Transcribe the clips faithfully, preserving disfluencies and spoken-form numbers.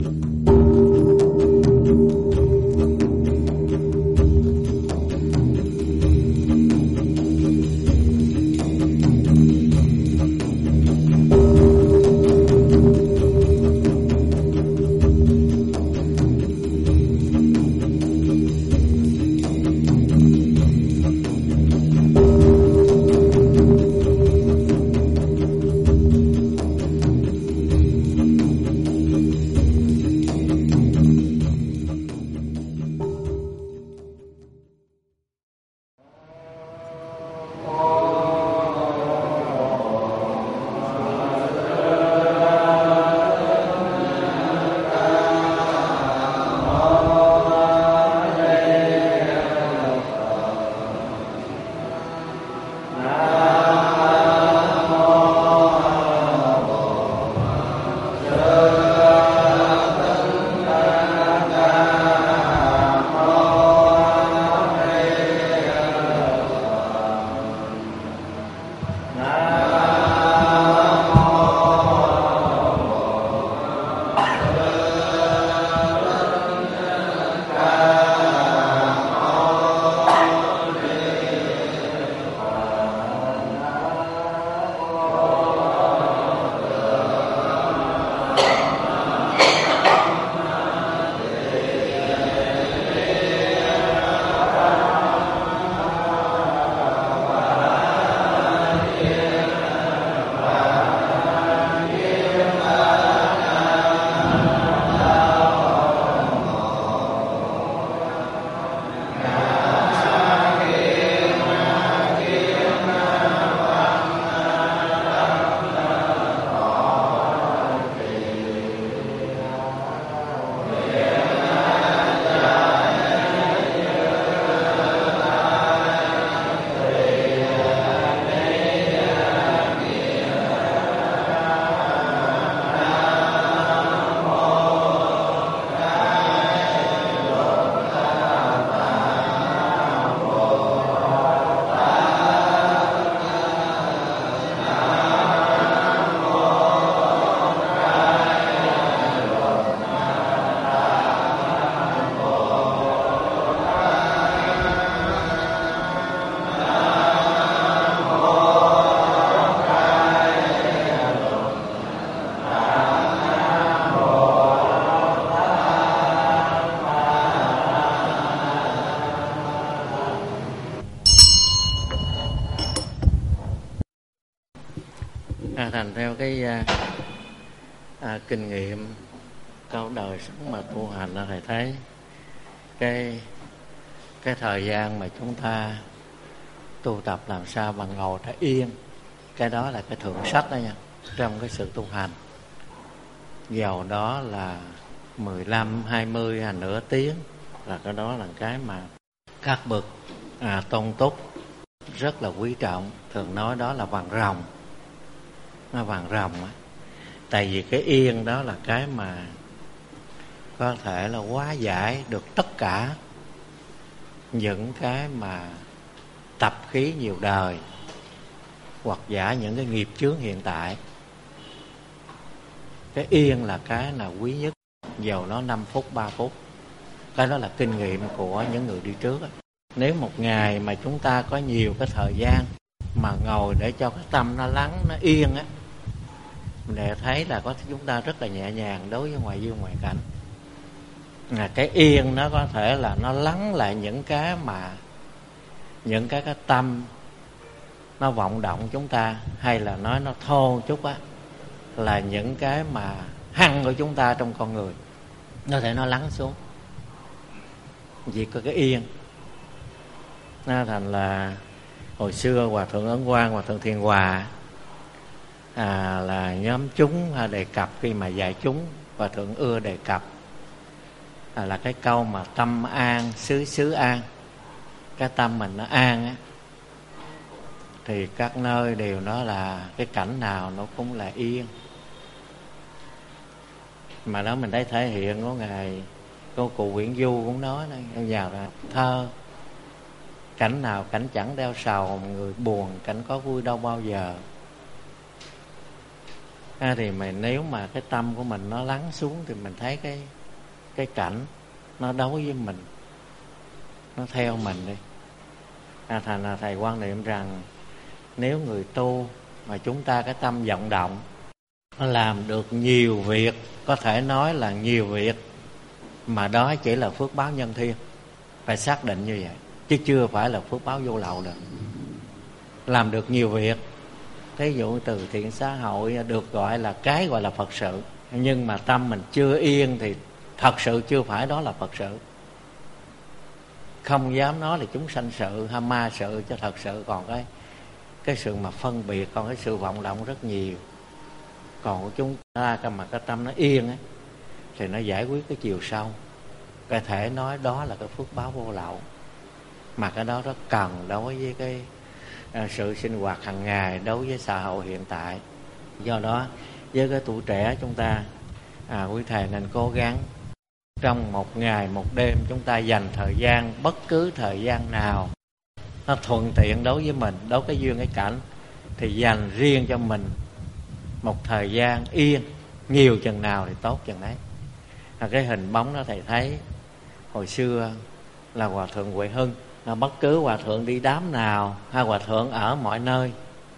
Thành theo cái à, à, kinh nghiệm câu đời sống mà tu hành đó, thầy thấy cái cái thời gian mà chúng ta tu tập làm sao mà ngồi ta yên, cái đó là cái thượng sách đó nha, trong cái sự tu hành. Dầu đó là mười lăm, hai mươi hay nửa tiếng, là cái đó là cái mà các bậc à, tôn túc rất là quý trọng. Thường nói đó là vàng rồng. Nó vàng rồng á. Tại vì cái yên đó là cái mà có thể là hóa giải được tất cả những cái mà tập khí nhiều đời, hoặc giả những cái nghiệp chướng hiện tại. Cái yên là cái là quý nhất, dầu nó năm phút, ba phút. Cái đó là kinh nghiệm của những người đi trước á. Nếu một ngày mà chúng ta có nhiều cái thời gian mà ngồi để cho cái tâm nó lắng, nó yên á, để thấy là có chúng ta rất là nhẹ nhàng đối với ngoại duyên ngoại cảnh. À, cái yên nó có thể là nó lắng lại những cái mà những cái cái tâm nó vọng động chúng ta, hay là nói nó thô chút á, là những cái mà hăng của chúng ta trong con người, nó thể nó lắng xuống. Chỉ có cái yên. Nó thành là hồi xưa Hòa Thượng Ấn Quang, Hòa Thượng Thiền Hòa à, là nhóm chúng đề cập khi mà dạy chúng, Hòa Thượng ưa đề cập à, là cái câu mà tâm an xứ xứ an. Cái tâm mình nó an á, thì các nơi đều nó là cái cảnh nào nó cũng là yên. Mà đó mình thấy thể hiện của Ngài, cô cụ Nguyễn Du cũng nói đây, vào là thơ: cảnh nào cảnh chẳng đeo sầu, người buồn cảnh có vui đâu bao giờ. À, thì mà nếu mà cái tâm của mình nó lắng xuống thì mình thấy cái cái cảnh nó đối với mình, nó theo mình đi. À, thành là thầy quan niệm rằng nếu người tu mà chúng ta cái tâm vọng động, nó làm được nhiều việc, có thể nói là nhiều việc, mà đó chỉ là phước báo nhân thiên, phải xác định như vậy, chứ chưa phải là phước báo vô lậu được. Làm được nhiều việc, thí dụ từ thiện xã hội được gọi là cái gọi là Phật sự, nhưng mà tâm mình chưa yên thì thật sự chưa phải đó là Phật sự. Không dám nói là chúng sanh sự hay ma sự, cho thật sự còn cái cái sự mà phân biệt, còn cái sự vọng động rất nhiều. Còn của chúng ta mà cái tâm nó yên ấy, thì nó giải quyết cái chiều sâu. Có thể nói đó là cái phước báo vô lậu, mà cái đó rất cần đối với cái à, sự sinh hoạt hàng ngày, đối với xã hội hiện tại. Do đó với cái tuổi trẻ chúng ta, à, quý thầy nên cố gắng trong một ngày một đêm chúng ta dành thời gian, bất cứ thời gian nào nó thuận tiện đối với mình, đối với cái duyên cái cảnh, thì dành riêng cho mình một thời gian yên, nhiều chừng nào thì tốt chừng đấy. À, cái hình bóng đó thầy thấy hồi xưa là Hòa Thượng Huệ Hưng, à, bất cứ Hòa Thượng đi đám nào hay Hòa Thượng ở mọi nơi,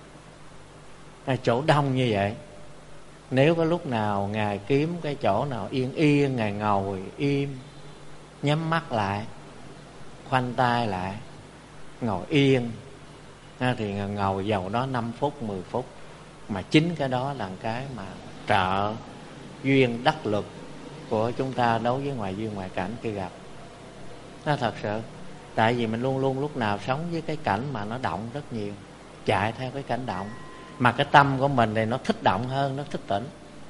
à, chỗ đông như vậy, nếu có lúc nào Ngài kiếm cái chỗ nào yên yên, Ngài ngồi im, nhắm mắt lại, khoanh tay lại, ngồi yên, à, thì ngồi dầu đó năm phút, mười phút. Mà chính cái đó là cái mà trợ duyên đắc lực của chúng ta đối với ngoại duyên ngoại cảnh khi gặp. Nó thật sự, tại vì mình luôn luôn lúc nào sống với cái cảnh mà nó động rất nhiều, chạy theo cái cảnh động, mà cái tâm của mình thì nó thích động hơn, nó thích tỉnh.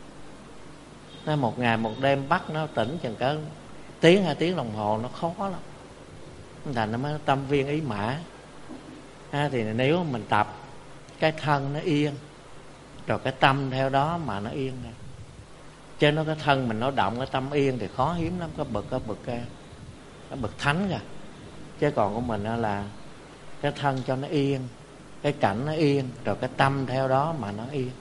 Nó một ngày một đêm bắt nó tỉnh chừng cỡ tiếng hai tiếng đồng hồ nó khó lắm, thành nó mới tâm viên ý mã. À, thì nếu mình tập cái thân nó yên, rồi cái tâm theo đó mà nó yên này. Chứ nó cái thân mình nó động, cái tâm yên thì khó hiếm lắm, có bậc có bậc cái bậc thánh kìa. Chứ còn của mình là cái thân cho nó yên, cái cảnh nó yên, rồi cái tâm theo đó mà nó yên.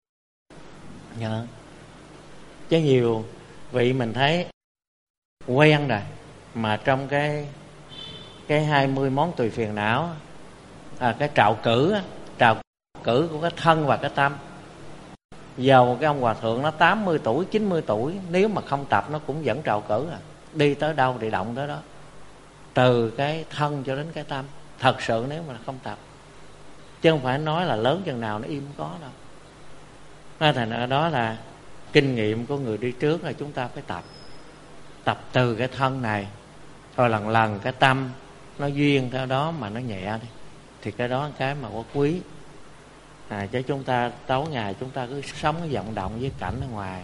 Nhớ. Chứ nhiều vị mình thấy quen rồi, mà trong cái cái hai mươi món tùy phiền não, à, cái trạo cử trạo cử của cái thân và cái tâm. Dầu cái ông Hòa Thượng nó tám mươi tuổi, chín mươi tuổi, nếu mà không tập nó cũng vẫn trạo cử à. Đi tới đâu thì động tới đó, từ cái thân cho đến cái tâm. Thật sự nếu mà không tập, chứ không phải nói là lớn chừng nào nó im có đâu. Nên thành ra đó là kinh nghiệm của người đi trước là chúng ta phải tập. Tập từ cái thân này, rồi lần lần cái tâm nó duyên theo đó mà nó nhẹ đi, thì cái đó là cái mà có quý. À, chứ chúng ta tối ngày chúng ta cứ sống cái vọng động với cảnh ở ngoài,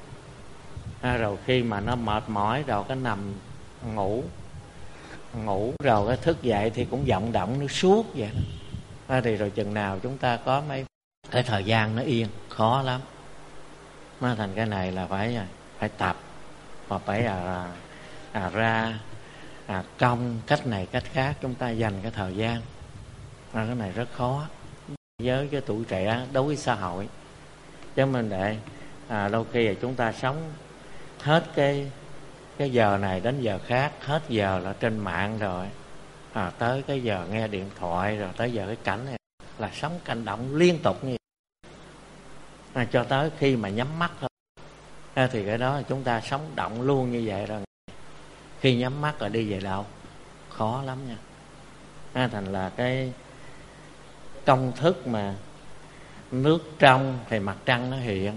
à, rồi khi mà nó mệt mỏi rồi cái nằm ngủ ngủ rồi cái thức dậy thì cũng vọng động nó suốt vậy đó. À, thì rồi chừng nào chúng ta có mấy cái thời gian nó yên, khó lắm. Mà thành cái này là phải phải tập, và phải à, à, ra à, công cách này cách khác, chúng ta dành cái thời gian. À, cái này rất khó với cái tuổi trẻ đối với xã hội. Chứ mình để à, đôi khi là chúng ta sống hết cái cái giờ này đến giờ khác, hết giờ là trên mạng rồi, à, tới cái giờ nghe điện thoại, rồi tới giờ cái cảnh này là sống cảnh động liên tục như vậy. À, cho tới khi mà nhắm mắt thôi, à, thì cái đó là chúng ta sống động luôn như vậy rồi. Khi nhắm mắt rồi đi về đâu khó lắm nha. À, thành là cái công thức mà nước trong thì mặt trăng nó hiện,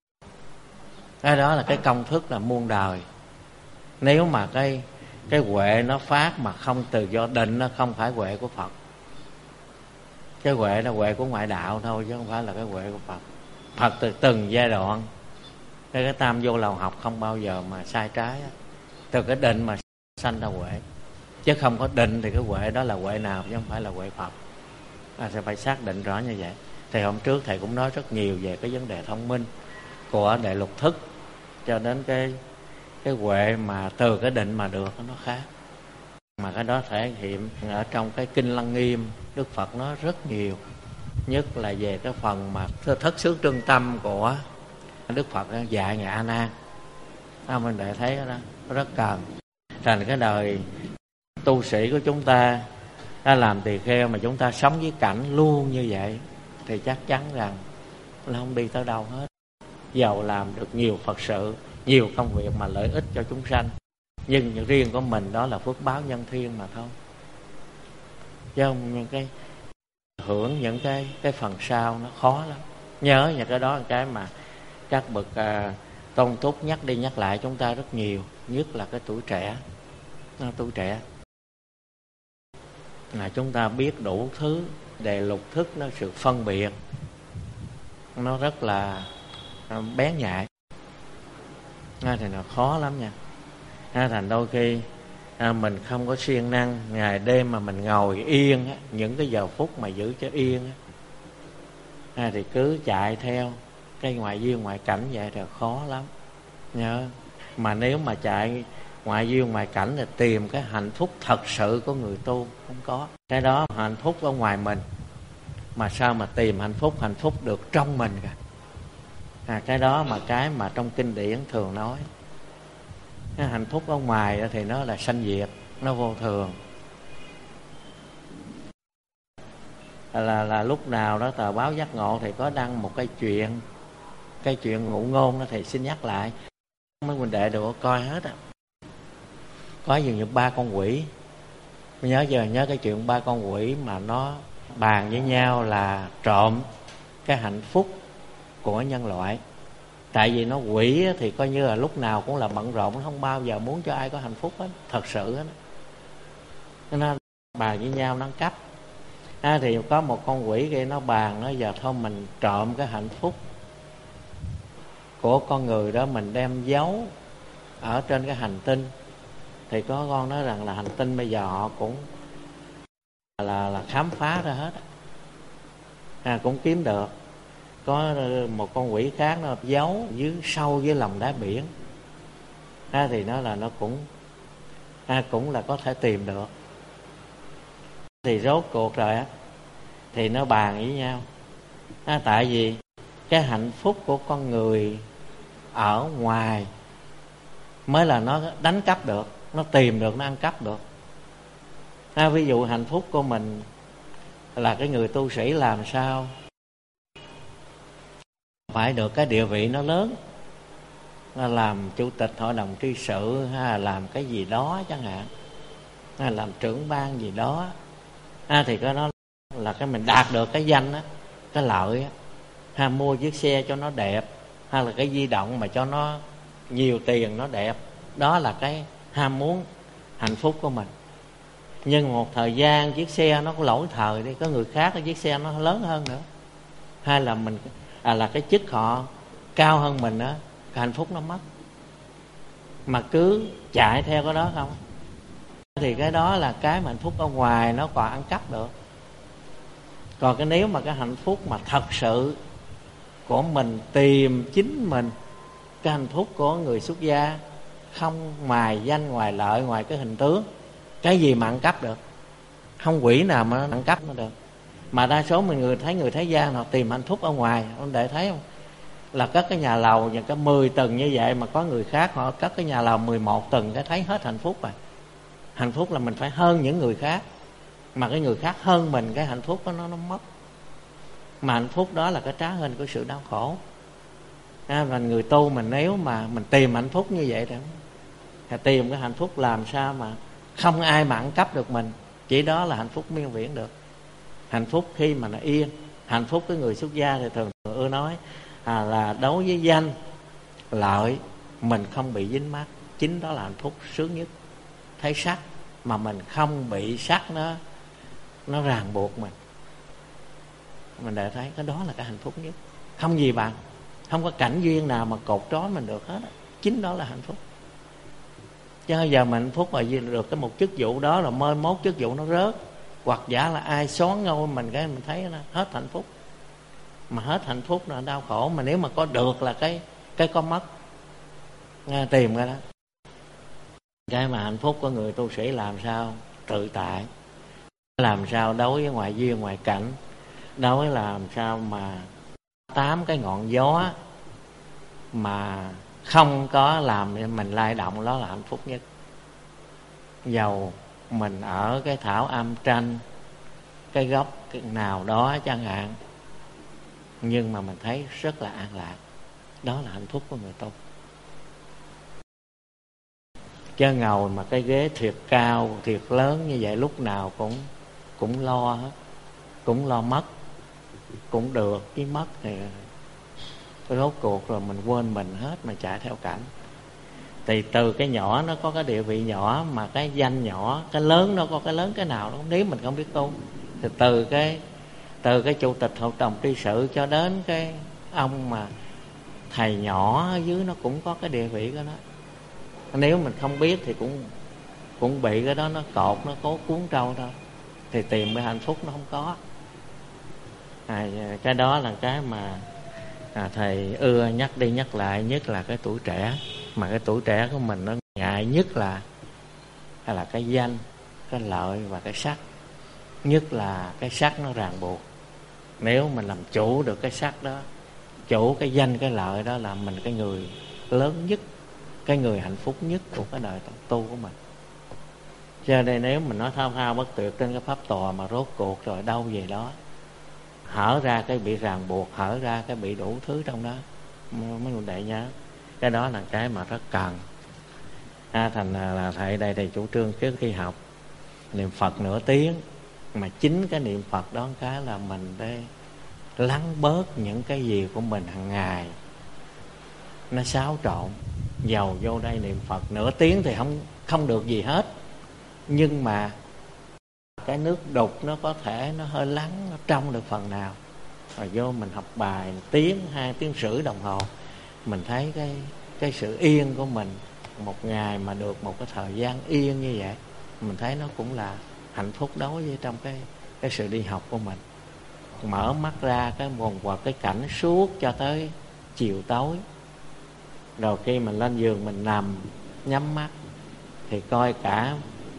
cái đó là cái công thức là muôn đời. Nếu mà cái cái huệ nó phát mà không từ do định, nó không phải huệ của Phật. Cái huệ là huệ của ngoại đạo thôi, chứ không phải là cái huệ của Phật. Phật từ từng giai đoạn, cái, cái tam vô lầu học không bao giờ mà sai trái. Từ cái định mà sanh ra huệ, chứ không có định thì cái huệ đó là huệ nào, chứ không phải là huệ Phật. À, sẽ phải xác định rõ như vậy. Thì hôm trước thầy cũng nói rất nhiều về cái vấn đề thông minh của đệ lục thức, cho đến cái cái huệ mà từ cái định mà được nó khác. Mà cái đó thể hiện ở trong cái Kinh Lăng Nghiêm, Đức Phật nói rất nhiều. Nhất là về cái phần mà thất xứ trương tâm của Đức Phật dạy Ngài A Nan. À, mình để thấy đó rất cần. Thành cái đời tu sĩ của chúng ta đã làm tỳ kheo mà chúng ta sống với cảnh luôn như vậy thì chắc chắn rằng là không đi tới đâu hết. Giàu làm được nhiều Phật sự, nhiều công việc mà lợi ích cho chúng sanh, nhưng những riêng của mình đó là phước báo nhân thiên mà thôi, chứ không những cái hưởng những cái cái phần sau nó khó lắm. Nhớ những cái đó là cái mà các bậc à, tôn túc nhắc đi nhắc lại chúng ta rất nhiều, nhất là cái tuổi trẻ. Nó tuổi trẻ là chúng ta biết đủ thứ để lục thức, nó sự phân biệt nó rất là bén nhạy, à, thì nó khó lắm nha. À, thành đôi khi à, mình không có siêng năng ngày đêm mà mình ngồi yên á, những cái giờ phút mà giữ cho yên á, à, thì cứ chạy theo cái ngoại duyên ngoại cảnh vậy thì khó lắm. Nhớ, mà nếu mà chạy ngoại duyên ngoại cảnh thì tìm cái hạnh phúc thật sự của người tu không có. Cái đó hạnh phúc ở ngoài mình, mà sao mà tìm hạnh phúc, hạnh phúc được trong mình cả. À, cái đó mà cái mà trong kinh điển thường nói, cái hạnh phúc ở ngoài thì nó là sanh diệt, nó vô thường. Là, là lúc nào đó tờ báo Giác Ngộ thì có đăng một cái chuyện, cái chuyện ngụ ngôn đó, thầy xin nhắc lại mấy huynh đệ đều có coi hết á. Có dường như ba con quỷ, mình nhớ giờ nhớ cái chuyện ba con quỷ mà nó bàn với nhau là trộm cái hạnh phúc của nhân loại. Tại vì nó quỷ thì coi như là lúc nào cũng là bận rộn, nó không bao giờ muốn cho ai có hạnh phúc hết, thật sự hết. Nó bàn với nhau nó cắp. À, thì có một con quỷ kia nó bàn, nó giờ thôi mình trộm cái hạnh phúc của con người đó, mình đem giấu ở trên cái hành tinh. Thì có con nói rằng là hành tinh bây giờ họ cũng là, là khám phá ra hết, à, cũng kiếm được. Có một con quỷ khác nó giấu dưới sâu dưới lòng đáy biển, à, thì nó là nó cũng à, cũng là có thể tìm được. Thì rốt cuộc rồi á thì nó bàn với nhau, à, tại vì cái hạnh phúc của con người ở ngoài mới là nó đánh cắp được, nó tìm được, nó ăn cắp được. À, ví dụ hạnh phúc của mình là cái người tu sĩ làm sao phải được cái địa vị nó lớn, làm chủ tịch hội đồng tri sự hay là làm cái gì đó chẳng hạn, hay làm trưởng ban gì đó, à, thì cái đó là cái mình đạt được cái danh á, cái lợi á, hay mua chiếc xe cho nó đẹp, hay là cái di động mà cho nó nhiều tiền nó đẹp, đó là cái ham muốn hạnh phúc của mình. Nhưng một thời gian chiếc xe nó có lỗi thời đi, có người khác cái chiếc xe nó lớn hơn nữa, hay là mình à, là cái chức họ cao hơn mình đó, cái hạnh phúc nó mất. Mà cứ chạy theo cái đó không thì cái đó là cái mà hạnh phúc ở ngoài nó còn ăn cắp được. Còn cái nếu mà cái hạnh phúc mà thật sự của mình tìm chính mình, cái hạnh phúc của người xuất gia không mài danh ngoài lợi, ngoài cái hình tướng, cái gì mà ăn cắp được, không quỷ nào mà ăn cắp nó được. Mà đa số mình người thấy người thế gian họ tìm hạnh phúc ở ngoài, ông để thấy không, là cất cái nhà lầu những cái mười tầng như vậy, mà có người khác họ cất cái nhà lầu mười một tầng, cái thấy hết hạnh phúc rồi. Hạnh phúc là mình phải hơn những người khác, mà cái người khác hơn mình, cái hạnh phúc đó nó nó mất. Mà hạnh phúc đó là cái trá hình của sự đau khổ. À, và người tu mình nếu mà mình tìm hạnh phúc như vậy đó, thì tìm cái hạnh phúc làm sao mà không ai mà ăn cắp được mình, chỉ đó là hạnh phúc miên viễn được. Hạnh phúc khi mà nó yên. Hạnh phúc cái người xuất gia thì thường thường ưa nói à, là đấu với danh lợi mình không bị dính mắc, chính đó là hạnh phúc sướng nhất. Thấy sắc mà mình không bị sắc nó nó ràng buộc mình, mình để thấy cái đó là cái hạnh phúc nhất. Không gì bằng, không có cảnh duyên nào mà cột trói mình được hết, chính đó là hạnh phúc. Chứ giờ mình hạnh phúc là được cái một chức vụ đó, rồi mới mốt chức vụ nó rớt, hoặc giả là ai xón ngôi mình, cái mình thấy nó hết hạnh phúc. Mà hết hạnh phúc là đau khổ. Mà nếu mà có được là cái cái có mất, nghe, tìm ra đó. Cái mà hạnh phúc của người tu sĩ làm sao tự tại, làm sao đối với ngoại duyên ngoại cảnh, đối với làm sao mà tám cái ngọn gió mà không có làm để mình lay động, đó là hạnh phúc nhất. Dầu mình ở cái thảo am tranh, cái góc cái nào đó chẳng hạn, nhưng mà mình thấy rất là an lạc. Đó là hạnh phúc của người tu. Chứ ngồi mà cái ghế thiệt cao, thiệt lớn như vậy, lúc nào cũng cũng lo hết, cũng lo mất, cũng được chứ mất thì rốt cuộc rồi mình quên mình hết, mà chạy theo cảnh. Thì từ cái nhỏ nó có cái địa vị nhỏ, mà cái danh nhỏ, cái lớn nó có cái lớn cái nào đó, nếu mình không biết tu. Thì từ cái từ cái chủ tịch hội đồng tri sự cho đến cái ông mà thầy nhỏ ở dưới, nó cũng có cái địa vị của nó. Nếu mình không biết thì cũng cũng bị cái đó nó cột, nó cố cuốn trâu thôi, thì tìm cái hạnh phúc nó không có. À, cái đó là cái mà à, thầy ưa nhắc đi nhắc lại, nhất là cái tuổi trẻ. Mà cái tuổi trẻ của mình nó ngại nhất là là cái danh, cái lợi và cái sắc. Nhất là cái sắc nó ràng buộc. Nếu mình làm chủ được cái sắc đó, chủ cái danh cái lợi đó, là mình cái người lớn nhất, cái người hạnh phúc nhất của cái đời tu của mình. Cho nên nếu mình nói thao thao bất tuyệt trên cái pháp tòa, mà rốt cuộc rồi đâu về đó, hở ra cái bị ràng buộc, hở ra cái bị đủ thứ trong đó. Mấy người đệ nhớ, cái đó là cái mà rất cần. À, thành là thầy đây thầy chủ trương trước khi học niệm Phật nửa tiếng, mà chính cái niệm Phật đó cái là mình để lắng bớt những cái gì của mình hàng ngày nó xáo trộn. Dầu vô đây niệm Phật nửa tiếng thì không không được gì hết, nhưng mà cái nước đục nó có thể nó hơi lắng, nó trong được phần nào. Rồi vô mình học bài tiếng, hai tiếng rưỡi đồng hồ, mình thấy cái cái sự yên của mình. Một ngày mà được một cái thời gian yên như vậy, mình thấy nó cũng là hạnh phúc đối với trong cái cái sự đi học của mình. Mở mắt ra cái quần quật cái cảnh suốt cho tới chiều tối. Rồi khi mình lên giường mình nằm nhắm mắt thì coi cả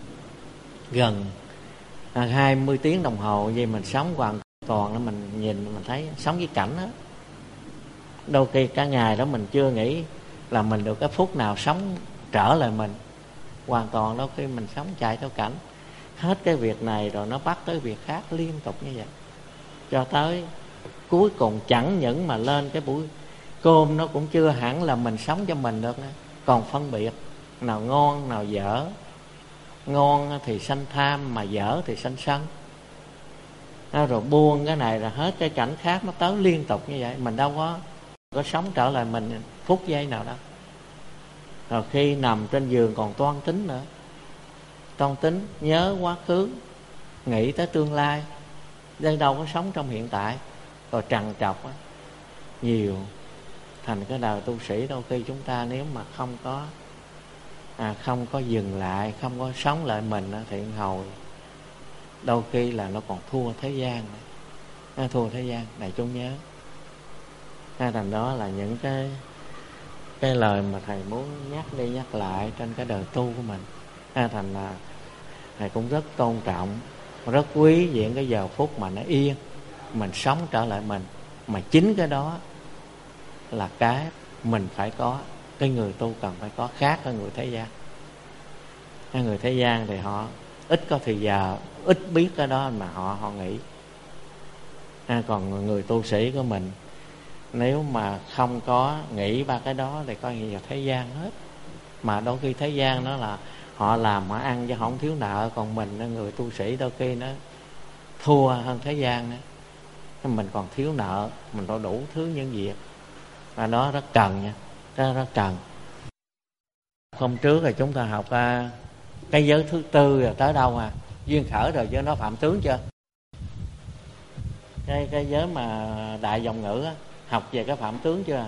gần hai mươi tiếng đồng hồ vậy, mình sống hoàn toàn đó. Mình nhìn mình thấy sống với cảnh đó. Đôi khi cả ngày đó mình chưa nghĩ là mình được cái phút nào sống trở lại mình. Hoàn toàn đôi khi mình sống chạy theo cảnh, hết cái việc này rồi nó bắt tới việc khác liên tục như vậy, cho tới cuối cùng chẳng những mà lên cái buổi cơm nó cũng chưa hẳn là mình sống cho mình được nữa. Còn phân biệt nào ngon nào dở. Ngon thì sanh tham, mà dở thì sanh sân. À, rồi buông cái này là hết cái cảnh khác nó tới liên tục như vậy. Mình đâu có có sống trở lại mình phút giây nào đâu. Rồi khi nằm trên giường còn toan tính nữa, toan tính nhớ quá khứ, nghĩ tới tương lai, đây đâu có sống trong hiện tại. Rồi trằn trọc á, nhiều. Thành cái đời tu sĩ đôi khi chúng ta nếu mà không có à, không có dừng lại, không có sống lại mình á, thì hồi đôi khi là nó còn thua thế gian à, thua thế gian. Đại chúng nhớ à, thành đó là những cái cái lời mà thầy muốn nhắc đi nhắc lại trên cái đời tu của mình. À, thành là thầy cũng rất tôn trọng, rất quý diện cái giờ phút mà nó yên, mình sống trở lại mình. Mà chính cái đó là cái mình phải có, cái người tu cần phải có, khác với người thế gian. Cái người thế gian thì họ ít có thời giờ, ít biết cái đó mà họ họ nghĩ. À, còn người tu sĩ của mình nếu mà không có nghĩ ba cái đó thì coi như là thế gian hết. Mà đôi khi thế gian đó là họ làm họ ăn chứ không thiếu nợ. Còn mình người tu sĩ đôi khi nó thua hơn thế gian nữa. Mình còn thiếu nợ, mình có đủ thứ những việc. Và đó rất cần nha, đó rất cần. Hôm trước là chúng ta học uh, cái giới thứ tư rồi tới đâu à? Duyên khởi rồi chứ nó phạm tướng chưa? Cái, cái giới mà đại dòng ngữ á, học về cái phạm tướng chưa?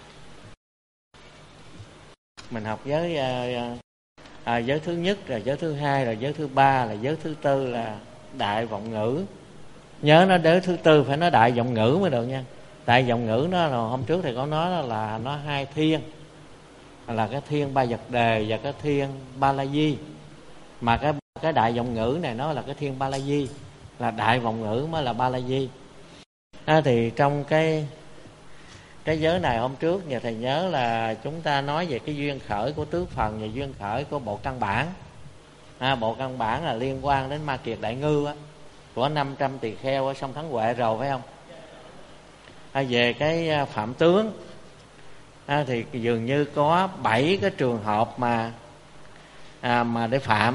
Mình học giới uh, à, giới thứ nhất, rồi giới thứ hai, rồi giới thứ ba, là giới thứ tư là đại vọng ngữ. Nhớ nó đến thứ tư phải nói đại vọng ngữ mới được nha. Đại vọng ngữ nó là hôm trước thì có nói là nó hai thiên, là cái thiên ba vật đề và cái thiên ba la di. Mà cái cái đại vọng ngữ này nó là cái thiên ba la di, là đại vọng ngữ mới là ba la di. À, thì trong cái Cái giới này hôm trước nhà thầy nhớ là chúng ta nói về cái duyên khởi của tứ phần và duyên khởi của bộ căn bản. À, bộ căn bản là liên quan đến Ma Kiệt Đại Ngư á, của năm trăm tỳ kheo ở sông Thắng Huệ rồi phải không? À, về cái phạm tướng à, thì dường như có bảy cái trường hợp mà à, mà để phạm.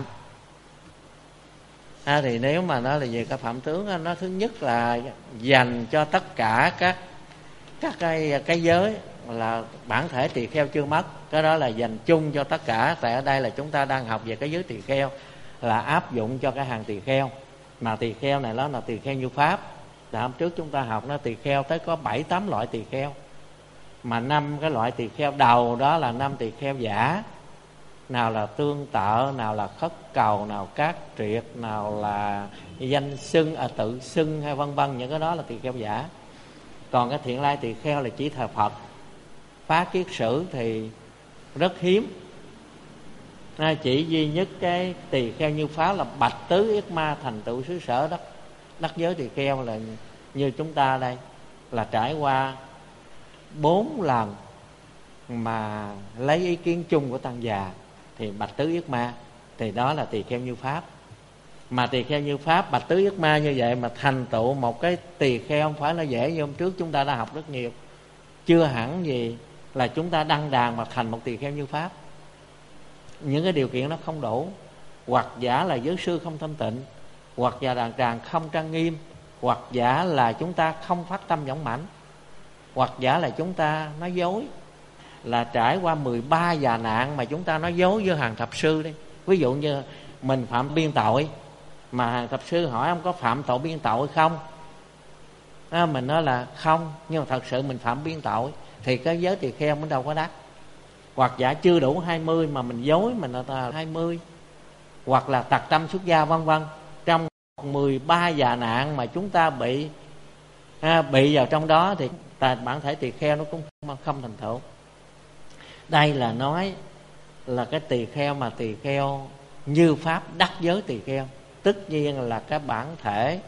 À, thì nếu mà nói là về cái phạm tướng, nó thứ nhất là dành cho tất cả các các cái cái giới là bản thể tỳ kheo chưa mất. Cái đó là dành chung cho tất cả. Tại ở đây là chúng ta đang học về cái giới tỳ kheo, là áp dụng cho cái hàng tỳ kheo. Mà tỳ kheo này nó là tỳ kheo như pháp. Là hôm trước chúng ta học nó tỳ kheo tới có bảy tám loại tỳ kheo. Mà năm cái loại tỳ kheo đầu đó là năm tỳ kheo giả. Nào là tương tự, nào là khất cầu, nào cát triệt, nào là danh xưng, à, tự xưng hay vân vân. Những cái đó là tỳ kheo giả. Còn cái thiện lai tỳ kheo là chỉ thờ Phật. Phá kiết sử thì rất hiếm. À, chỉ duy nhất cái tỳ kheo như pháp là bạch tứ yết ma thành tựu xứ sở đất đắc giới tỳ kheo, là như chúng ta đây là trải qua bốn lần mà lấy ý kiến chung của tăng già thì bạch tứ yết ma, thì đó là tỳ kheo như pháp. Mà tỳ kheo như pháp bạch tứ yết ma như vậy mà thành tựu một cái tỳ kheo không phải là dễ, như hôm trước chúng ta đã học rất nhiều. Chưa hẳn gì là chúng ta đăng đàn mà thành một tỳ kheo như pháp. Những cái điều kiện nó không đủ. Hoặc giả là giới sư không thanh tịnh, hoặc giả đàn tràng không trang nghiêm, hoặc giả là chúng ta không phát tâm dũng mãnh, hoặc giả là chúng ta nói dối. Là trải qua mười ba già nạn mà chúng ta nói dối với hàng thập sư đi. Ví dụ như mình phạm biên tội, mà hàng thập sư hỏi ông có phạm tội biên tội không, à, mình nói là không, nhưng mà thật sự mình phạm biên tội, thì cái giới tỳ kheo mình đâu có đắc. Hoặc giả chưa đủ hai mươi mà mình dối mình là hai mươi, hoặc là tặc tâm xuất gia vân vân. Trong mười ba già nạn mà chúng ta bị à, bị vào trong đó thì tại bản thể tỳ kheo nó cũng không thành tựu. Đây là nói là cái tỳ kheo mà tỳ kheo như pháp đắc giới tỳ kheo, tất nhiên là cái bản thể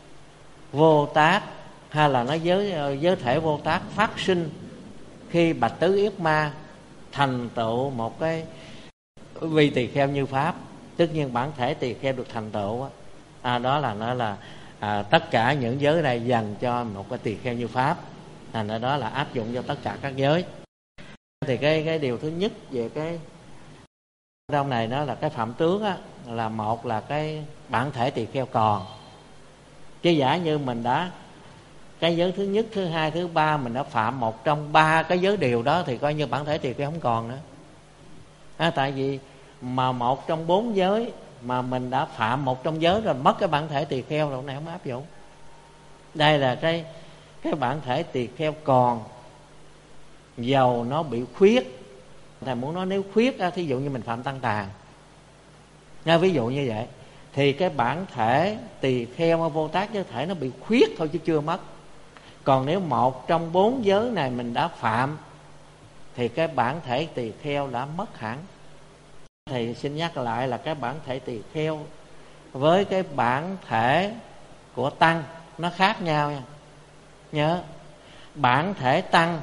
vô tác, hay là nó giới giới thể vô tác phát sinh khi bạch tứ yết ma thành tựu một cái vị tỳ kheo như pháp. Tất nhiên bản thể tỳ kheo được thành tựu á, à, đó là nó là à, tất cả những giới này dành cho một cái tỳ kheo như pháp, thành ra đó là áp dụng cho tất cả các giới. Thì cái cái điều thứ nhất về cái trong này nó là cái phạm tướng á, là một là cái bản thể tỳ kheo còn. Chứ giả như mình đã cái giới thứ nhất, thứ hai, thứ ba mình đã phạm một trong ba cái giới điều đó thì coi như bản thể tỳ kheo không còn nữa. À, tại vì mà một trong bốn giới mà mình đã phạm một trong giới rồi, mất cái bản thể tỳ kheo rồi, này không áp dụng. Đây là cái cái bản thể tỳ kheo còn, dầu nó bị khuyết. Thầy muốn nói nếu khuyết á, thí dụ như mình phạm tăng tàn, à, ví dụ như vậy, thì cái bản thể tỳ kheo vô tác giới thể nó bị khuyết thôi chứ chưa mất. Còn nếu một trong bốn giới này mình đã phạm thì cái bản thể tỳ kheo đã mất hẳn. Thầy xin nhắc lại là cái bản thể tỳ kheo với cái bản thể của tăng nó khác nhau nha. Nhớ, bản thể tăng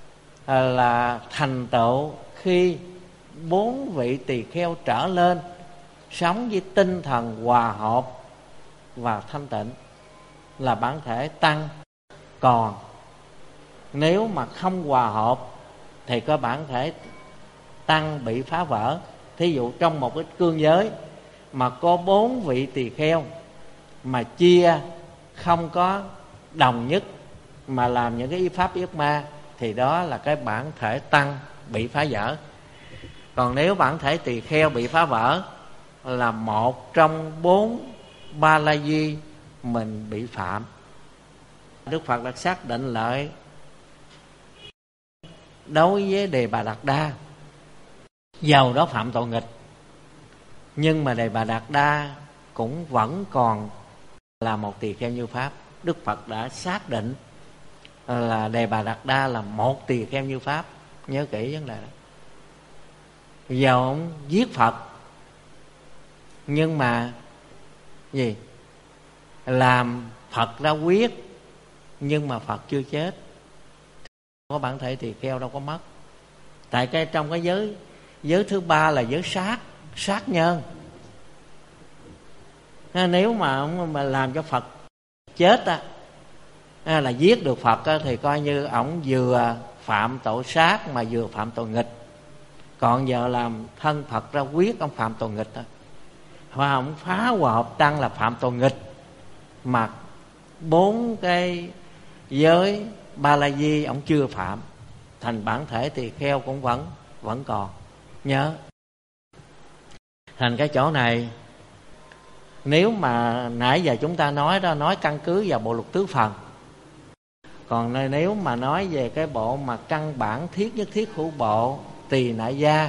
là thành tựu khi bốn vị tỳ kheo trở lên sống với tinh thần hòa hợp và thanh tịnh, là bản thể tăng còn. Nếu mà không hòa hợp thì có bản thể tăng bị phá vỡ. Thí dụ trong một cái cương giới mà có bốn vị tỳ kheo mà chia không có đồng nhất mà làm những cái y pháp yết ma, thì đó là cái bản thể tăng bị phá vỡ. Còn nếu bản thể tỳ kheo bị phá vỡ là một trong bốn ba la di mình bị phạm. Đức Phật đã xác định lại đối với Đề Bà Đạt Đa, dầu đó phạm tội nghịch, nhưng mà Đề Bà Đạt Đa cũng vẫn còn là một tỳ kheo như pháp. Đức Phật đã xác định là Đề Bà Đạt Đa là một tỳ kheo như pháp. Nhớ kỹ vấn đề đó. Dầu ông giết Phật, nhưng mà gì làm Phật ra quyết, nhưng mà Phật chưa chết. có bản thể tỳ kheo đâu có mất. Tại cái trong cái giới giới thứ ba là giới sát sát nhân. À, nếu mà ông mà làm cho Phật chết á, à, là giết được Phật á, thì coi như ổng vừa phạm tội sát mà vừa phạm tội nghịch. Còn giờ làm thân Phật ra quyết, ông phạm tội nghịch thôi. Và ông phá hòa hợp tăng là phạm tội nghịch, mà bốn cái giới ba la di ông chưa phạm, thành bản thể tỳ kheo cũng vẫn vẫn còn. Nhớ thành cái chỗ này, nếu mà nãy giờ chúng ta nói đó, nói căn cứ vào bộ luật tứ phần. Còn nếu mà nói về cái bộ mà căn bản thiết nhất thiết hữu bộ tỳ nại gia,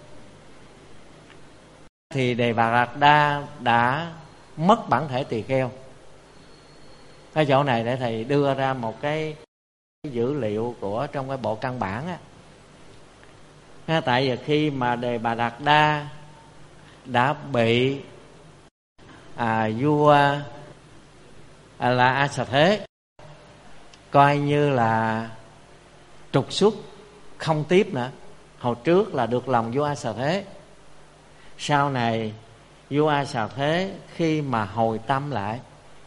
thì Đề Bà Đạt Đa đã mất bản thể tỳ kheo. Cái chỗ này để thầy đưa ra một cái dữ liệu của trong cái bộ căn bản á. Tại vì khi mà Đề Bà Đạt Đa đã bị à, vua à, là A Xà Thế coi như là trục xuất, không tiếp nữa. Hồi trước là được lòng vua A Xà Thế, sau này vua A Xà Thế khi mà hồi tâm lại,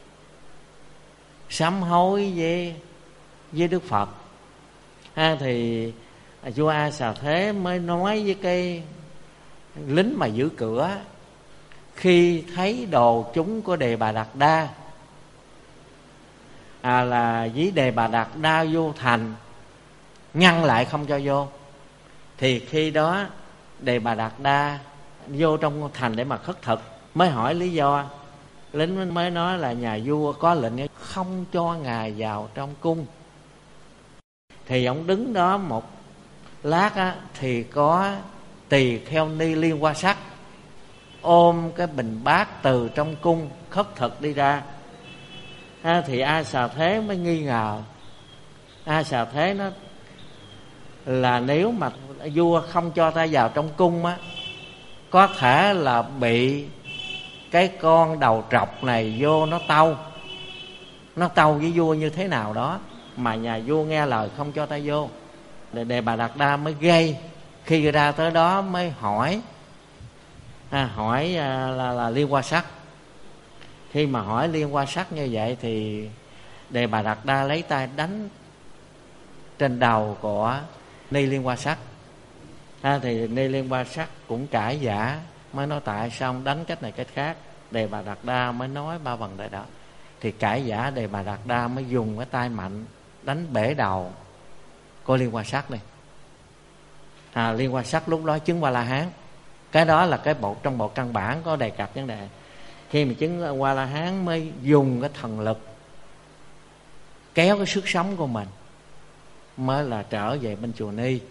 sám hối với với Đức Phật, ha, thì vua A Xà Thế mới nói với cái lính mà giữ cửa, khi thấy đồ chúng của Đề Bà Đạt Đa à, là với Đề Bà Đạt Đa vô thành ngăn lại không cho vô, thì khi đó Đề Bà Đạt Đa vô trong thành để mà khất thực, mới hỏi lý do. Lính mới nói là nhà vua có lệnh không cho ngài vào trong cung. Thì ông đứng đó một lát á, thì có tỳ kheo ni Liên Hoa Sắc ôm cái bình bát từ trong cung khất thực đi ra. À, thì A Xà Thế mới nghi ngờ. A Xà Thế nó là nếu mà vua không cho ta vào trong cung á, có thể là bị cái con đầu trọc này vô nó tâu, nó tâu với vua như thế nào đó, mà nhà vua nghe lời không cho ta vô. Để, để Bà Đạt Đa mới gây. Khi ra tới đó mới hỏi à, hỏi à, là, là Liên Hoa Sắc. Khi mà hỏi Liên Hoa Sắc như vậy thì Đề Bà Đạt Đa lấy tay đánh trên đầu của Ni Liên Hoa Sắc. À, thì Ni Liên Hoa Sắc cũng cãi giả, mới nói tại sao ông đánh cách này cách khác. Đề Bà Đạt Đa mới nói ba vấn đề đó. Thì cãi giả Đề Bà Đạt Đa mới dùng cái tay mạnh đánh bể đầu của Liên Hoa Sắc này. À, Liên Hoa Sắc lúc đó chứng Qua La Hán. Cái đó là cái bộ trong bộ căn bản có đề cập vấn đề. Khi mà chứng Qua La Hán mới dùng cái thần lực kéo cái sức sống của mình, mới là trở về bên chùa Ni.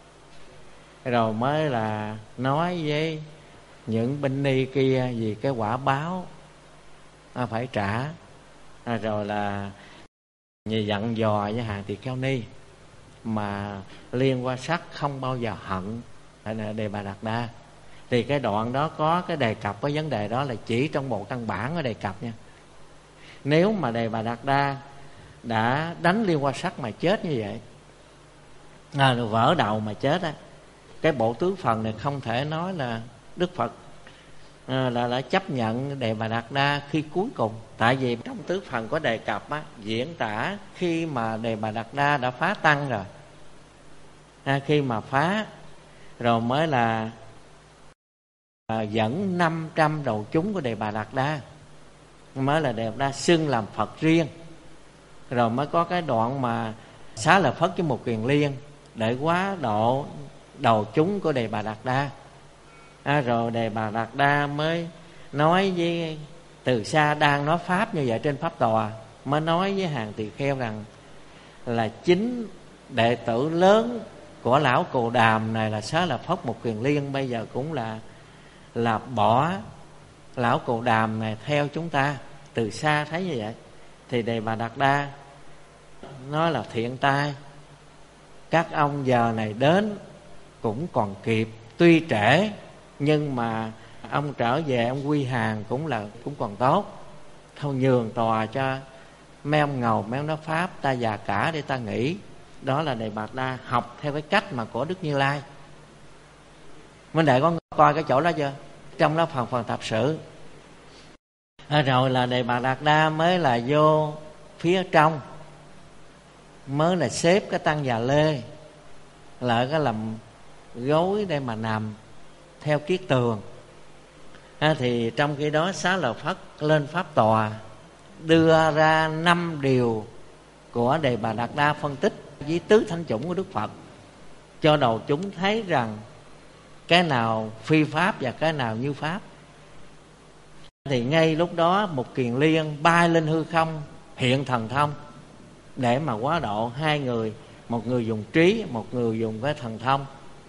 Rồi mới là nói với những binh ni kia vì cái quả báo à, phải trả. À, rồi là như dặn dò với hàng tỳ kheo ni, mà Liên Hoa Sắc không bao giờ hận Đề Bà Đạt Đa. Thì cái đoạn đó có cái đề cập với vấn đề đó, là chỉ trong bộ căn bản có đề cập nha. Nếu mà Đề Bà Đạt Đa đã đánh Liên Hoa Sắc mà chết như vậy, à, vỡ đầu mà chết á, cái bộ tứ phần này không thể nói là Đức Phật à, là đã chấp nhận Đề Bà Đạt Đa khi cuối cùng. Tại vì trong tứ phần có đề cập á, diễn tả khi mà Đề Bà Đạt Đa đã phá tăng rồi, à, khi mà phá rồi mới là à, dẫn năm trăm đầu chúng của Đề Bà Đạt Đa, mới là Đề Bà Đạt Đa xưng làm Phật riêng. Rồi mới có cái đoạn mà xá lợi Phất với một Kiền Liên để quá độ đầu chúng của Đề Bà Đạt Đa. À, rồi Đề Bà Đạt Đa mới nói với, từ xa đang nói pháp như vậy trên pháp tòa, mới nói với hàng tỳ kheo rằng là chính đệ tử lớn của lão Cồ Đàm này là xá lợi Phất một Kiền Liên bây giờ cũng là là bỏ lão Cồ Đàm này theo chúng ta. Từ xa thấy như vậy thì Đề Bà Đạt Đa nói là thiện tai, các ông giờ này đến cũng còn kịp, tuy trễ nhưng mà ông trở về ông quy hàng cũng là cũng còn tốt. Thôi nhường tòa cho mấy ông ngầu, mấy ông nói pháp, ta già cả để ta nghỉ. Đó là Đề Bà Đa học theo cái cách mà của Đức Như Lai. Minh Đệ có coi cái chỗ đó chưa? Trong đó phần phần tập sự. À, rồi là Đề Bà Đạt Đa mới là vô phía trong, mới là xếp cái tăng già lê lại cái làm gối để mà nằm theo kiết tường. À, thì trong khi đó Xá Lợi Phất lên pháp tòa đưa ra năm điều của Đề Bà Đạt Đa phân tích với tứ thánh chủng của Đức Phật, cho đầu chúng thấy rằng cái nào phi pháp và cái nào như pháp. Thì ngay lúc đó một kiền liên bay lên hư không hiện thần thông để mà quá độ hai người, một người dùng trí, một người dùng cái thần thông.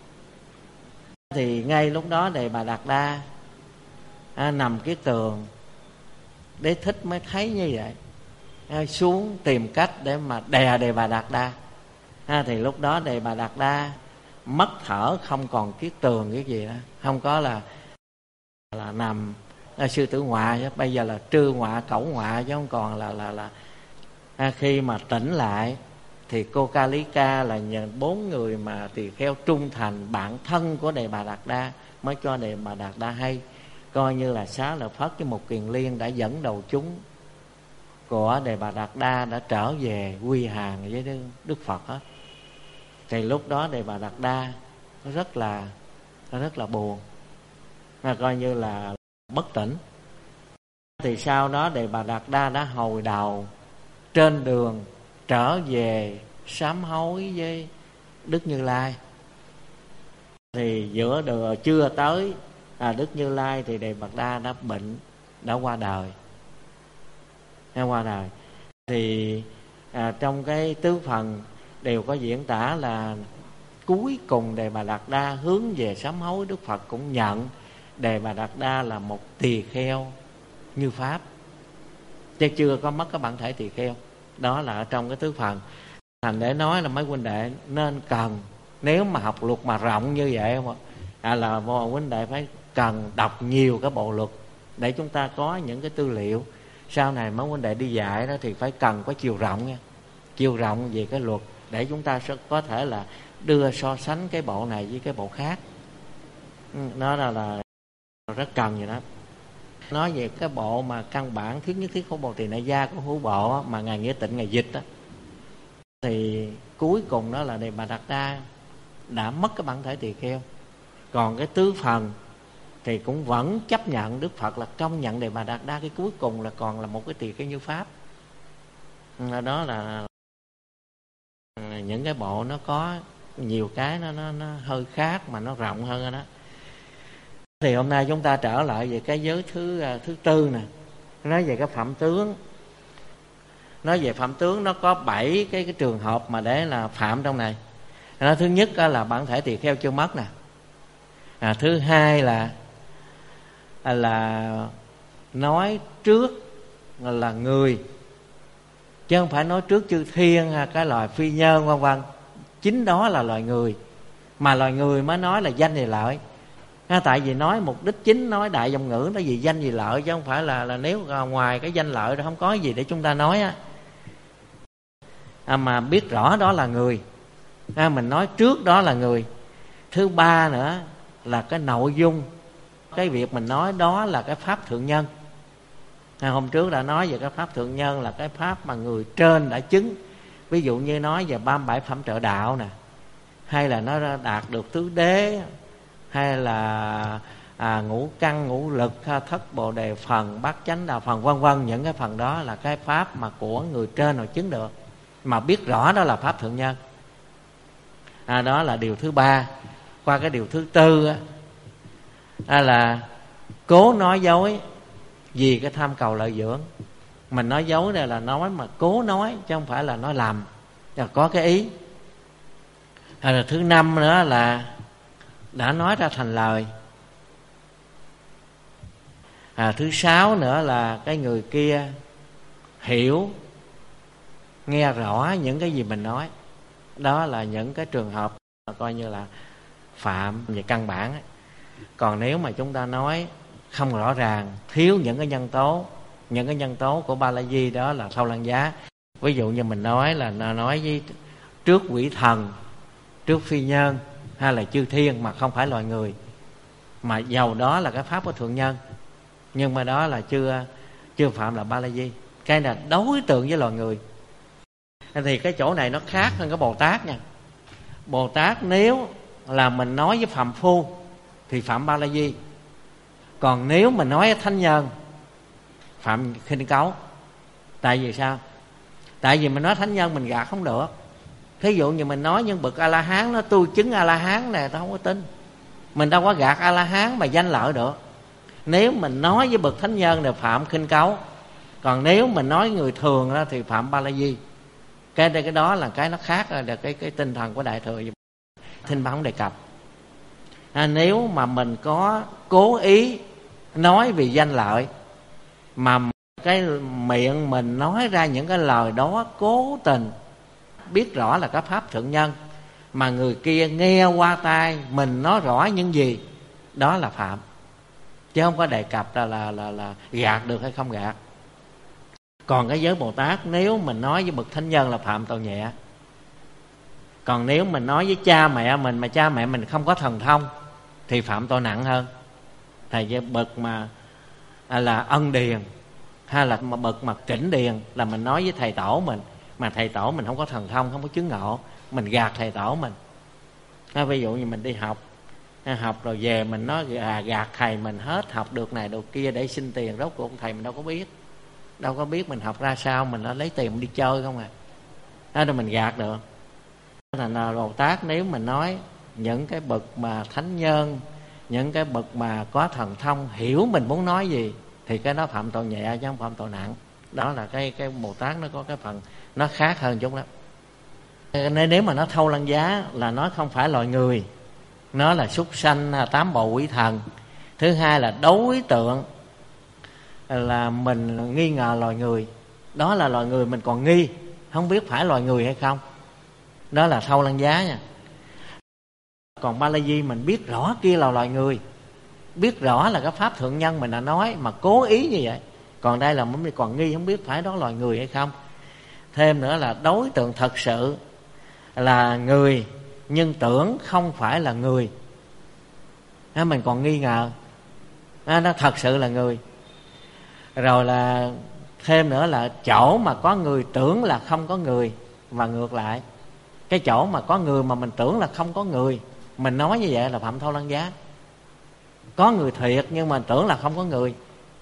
Thì ngay lúc đó Đề Bà Đạt Đa à, nằm kiết tường, Đế Thích mới thấy như vậy, à, xuống tìm cách để mà đè Đề Bà Đạt Đa. À, thì lúc đó Đề Bà Đạt Đa mất thở, không còn kiết tường cái gì đó, không có là là nằm à, sư tử ngoạ, bây giờ là trư ngoạ, cẩu ngoạ, chứ không còn là là là à, khi mà tỉnh lại thì cô Ca Lý Ca là nhờ bốn người mà tỳ kheo trung thành bạn thân của Đề Bà Đạt Đa mới cho Đề Bà Đạt Đa hay, coi như là Xá Lợi Phất với một kiền liên đã dẫn đầu chúng của Đề Bà Đạt Đa đã trở về quy hàng với Đức Phật hết. Thì lúc đó Đề Bà Đạt Đa nó rất là nó rất là buồn, nó coi như là bất tỉnh. Thì sau đó Đề Bà Đạt Đa đã hồi đầu trên đường trở về sám hối với Đức Như Lai. Thì giữa đường chưa tới à, Đức Như Lai thì Đề Bà Đạt Đa đã bệnh, đã qua đời, đã qua đời. Thì à, trong cái tứ phần đều có diễn tả là cuối cùng Đề Bà Đạt Đa hướng về sám hối. Đức Phật cũng nhận Đề Bà Đạt Đa là một tỳ kheo như pháp, chứ chưa có mất cái bản thể tỳ kheo. Đó là ở trong cái tứ phần. Thành để nói là mấy huynh đệ nên cần, nếu mà học luật mà rộng như vậy mà, à, là huynh đệ phải cần đọc nhiều cái bộ luật để chúng ta có những cái tư liệu. Sau này mấy huynh đệ đi dạy đó thì phải cần có chiều rộng nha, chiều rộng về cái luật để chúng ta sẽ có thể là đưa so sánh cái bộ này với cái bộ khác. Nó là, là rất cần vậy đó. Nói về cái bộ mà căn bản thiết nhất thiết của Bồ Tỳ Đại Gia của Hữu Bộ mà Ngài Nghĩa Tịnh Ngài dịch đó, thì cuối cùng đó là Đề Bà Đạt Đa đã mất cái bản thể tỳ kheo. Còn cái tứ phần thì cũng vẫn chấp nhận, Đức Phật là công nhận Đề Bà Đạt Đa cái cuối cùng là còn là một cái tỳ kheo như pháp. Đó là những cái bộ nó có nhiều cái nó nó, nó hơi khác mà nó rộng hơn rồi đó. Thì hôm nay chúng ta trở lại về cái giới thứ thứ tư nè, nói về cái phạm tướng. Nói về phạm tướng nó có bảy cái, cái trường hợp mà để là phạm trong này. Nó thứ nhất là bản thể tỳ kheo chưa mất nè. À, thứ hai là là nói trước là người, chứ không phải nói trước chư thiên hay cái loài phi nhân vân vân. Chính đó là loài người, mà loài người mới nói là danh thì lợi. À, tại vì nói mục đích chính nói đại dòng ngữ nó vì danh vì lợi, chứ không phải là là nếu ngoài cái danh lợi đó không có gì để chúng ta nói á. À, mà biết rõ đó là người, à, mình nói trước đó là người. Thứ ba nữa là cái nội dung, cái việc mình nói đó là cái pháp thượng nhân. À, hôm trước đã nói về cái pháp thượng nhân là cái pháp mà người trên đã chứng. Ví dụ như nói về ba mươi bảy phẩm trợ đạo nè, hay là nó đạt được tứ đế, hay là à, ngũ căn ngũ lực, thất bồ đề phần, bát chánh đạo phần vân vân. Những cái phần đó là cái pháp mà của người trên họ chứng được, mà biết rõ đó là pháp thượng nhân. À, đó là điều thứ ba. Qua cái điều thứ tư á, à, là cố nói dối vì cái tham cầu lợi dưỡng. Mình nói dối đây là nói mà cố nói, chứ không phải là nói lầm, là có cái ý. À, là thứ năm nữa là đã nói ra thành lời. À, thứ sáu nữa là cái người kia hiểu, nghe rõ những cái gì mình nói. Đó là những cái trường hợp mà coi như là phạm về căn bản ấy. Còn nếu mà chúng ta nói không rõ ràng, thiếu những cái nhân tố, những cái nhân tố của Ba La Di, đó là Thâu Lăng Giá. Ví dụ như mình nói là nói với trước quỷ thần, trước phi nhân hay là chư thiên mà không phải loài người, mà dầu đó là cái pháp của thượng nhân, nhưng mà đó là chưa chưa phạm là ba la di. Cái là đối tượng với loài người. Thì cái chỗ này nó khác hơn cái Bồ Tát nha. Bồ Tát nếu là mình nói với phàm phu thì phạm ba la di, còn nếu mình nói với thánh nhân phạm khinh cấu. Tại vì sao? Tại vì mình nói thánh nhân mình gạt không được. Thí dụ như mình nói những bậc A La Hán, nó tu chứng A La Hán này tao không có tin. Mình đâu có gạt A La Hán mà danh lợi được. Nếu mình nói với bậc thánh nhân thì phạm khinh cấu, còn nếu mình nói người thường đó thì phạm ba la di. Cái đây cái đó là cái nó khác, là cái cái tinh thần của Đại Thừa Thinh Bá không đề cập. À, nếu mà mình có cố ý nói vì danh lợi mà cái miệng mình nói ra những cái lời đó cố tình biết rõ là cái pháp thượng nhân, mà người kia nghe qua tai mình nói rõ những gì, đó là phạm, chứ không có đề cập là là là, là gạt được hay không gạt. Còn cái giới Bồ Tát nếu mình nói với bậc thánh nhân là phạm tội nhẹ. Còn nếu mình nói với cha mẹ mình mà cha mẹ mình không có thần thông thì phạm tội nặng hơn. Thầy với bậc mà là ân điền hay là bậc mà kỉnh điền là mình nói với thầy tổ mình, mà thầy tổ mình không có thần thông, không có chứng ngộ, mình gạt thầy tổ mình. À, ví dụ như mình đi học, học rồi về mình nói à, gạt thầy mình hết, học được này được kia để xin tiền, rốt cuộc thầy mình đâu có biết. Đâu có biết mình học ra sao, mình đã lấy tiền mình đi chơi không à. Đó là mình gạt được. Thành là Bồ Tát nếu mình nói những cái bậc mà thánh nhân, những cái bậc mà có thần thông hiểu mình muốn nói gì thì cái đó phạm tội nhẹ chứ không phạm tội nặng. Đó là cái cái Bồ Tát nó có cái phần nó khác hơn chút đó. Nên nếu mà nó thâu lăng giá là nó không phải loài người, nó là súc sanh, tám bộ quỷ thần. Thứ hai là đối tượng là mình nghi ngờ loài người, đó là loài người mình còn nghi, không biết phải loài người hay không, đó là thâu lăng giá nha. Còn ba la di mình biết rõ kia là loài người, biết rõ là cái pháp thượng nhân mình đã nói mà cố ý như vậy. Còn đây là mình còn nghi, không biết phải đó loài người hay không. Thêm nữa là đối tượng thật sự là người nhưng tưởng không phải là người, à, mình còn nghi ngờ, à, nó thật sự là người. Rồi là thêm nữa là chỗ mà có người tưởng là không có người, và ngược lại cái chỗ mà có người mà mình tưởng là không có người, mình nói như vậy là phạm thâu lăng giá. Có người thiệt nhưng mà tưởng là không có người.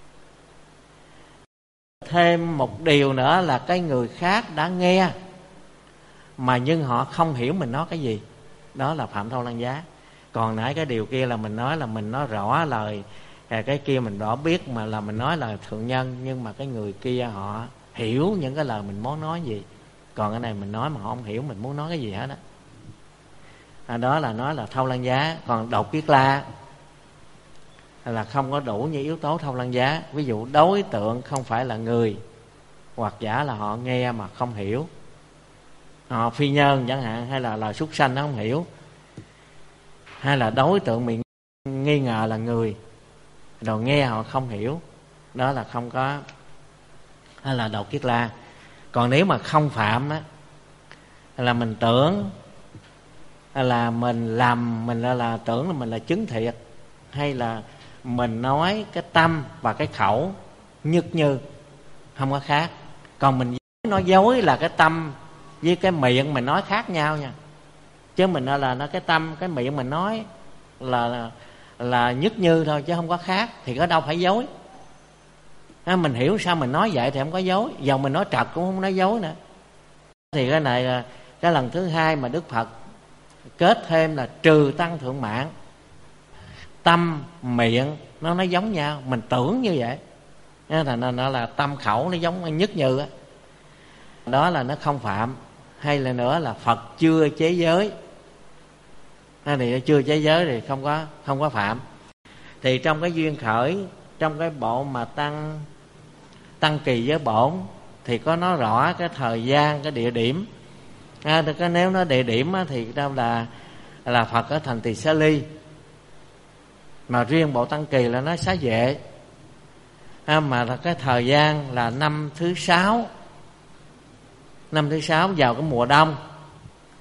Thêm một điều nữa là cái người khác đã nghe mà nhưng họ không hiểu mình nói cái gì, đó là phạm thâu lăng giá. Còn nãy cái điều kia là mình nói là mình nói rõ lời, cái kia mình rõ biết mà là mình nói là thượng nhân, nhưng mà cái người kia họ hiểu những cái lời mình muốn nói gì. Còn cái này mình nói mà họ không hiểu mình muốn nói cái gì hết đó. À, đó là nói là thâu lăng giá. Còn độc kiết la là không có đủ như yếu tố thâu lăng giá. Ví dụ đối tượng không phải là người, hoặc giả là họ nghe mà không hiểu, họ phi nhân chẳng hạn, hay là là súc sanh nó không hiểu, hay là đối tượng mình nghi ngờ là người rồi nghe họ không hiểu, đó là không có, hay là độc kiết la. Còn nếu mà không phạm á, là mình tưởng là mình làm, mình là, là tưởng là mình là chứng thiệt, hay là mình nói cái tâm và cái khẩu nhất như, không có khác. Còn mình nói dối là cái tâm với cái miệng mình nói khác nhau nha. Chứ mình là nó cái tâm, cái miệng mình nói là là, là nhất như thôi chứ không có khác, thì có đâu phải dối. À, mình hiểu sao mình nói vậy thì không có dối, dầu mình nói trật cũng không nói dối nữa. Thì cái này là cái lần thứ hai mà Đức Phật kết thêm là trừ tăng thượng mạng. Tâm miệng nó nó giống nhau, mình tưởng như vậy, thành ra nó là tâm khẩu nó giống nhất như á. Đó là nó không phạm. Hay là nữa là Phật chưa chế giới, à, thì chưa chế giới thì không có không có phạm. Thì trong cái duyên khởi, trong cái bộ mà tăng tăng kỳ giới bổn thì có nói rõ cái thời gian, cái địa điểm. À, thì cái nếu nó địa điểm á, thì đâu là là Phật ở thành Tỳ Xá Ly, mà riêng bộ tăng kỳ là nó Xá Vệ. À, mà là cái thời gian là năm thứ sáu, năm thứ sáu vào cái mùa đông.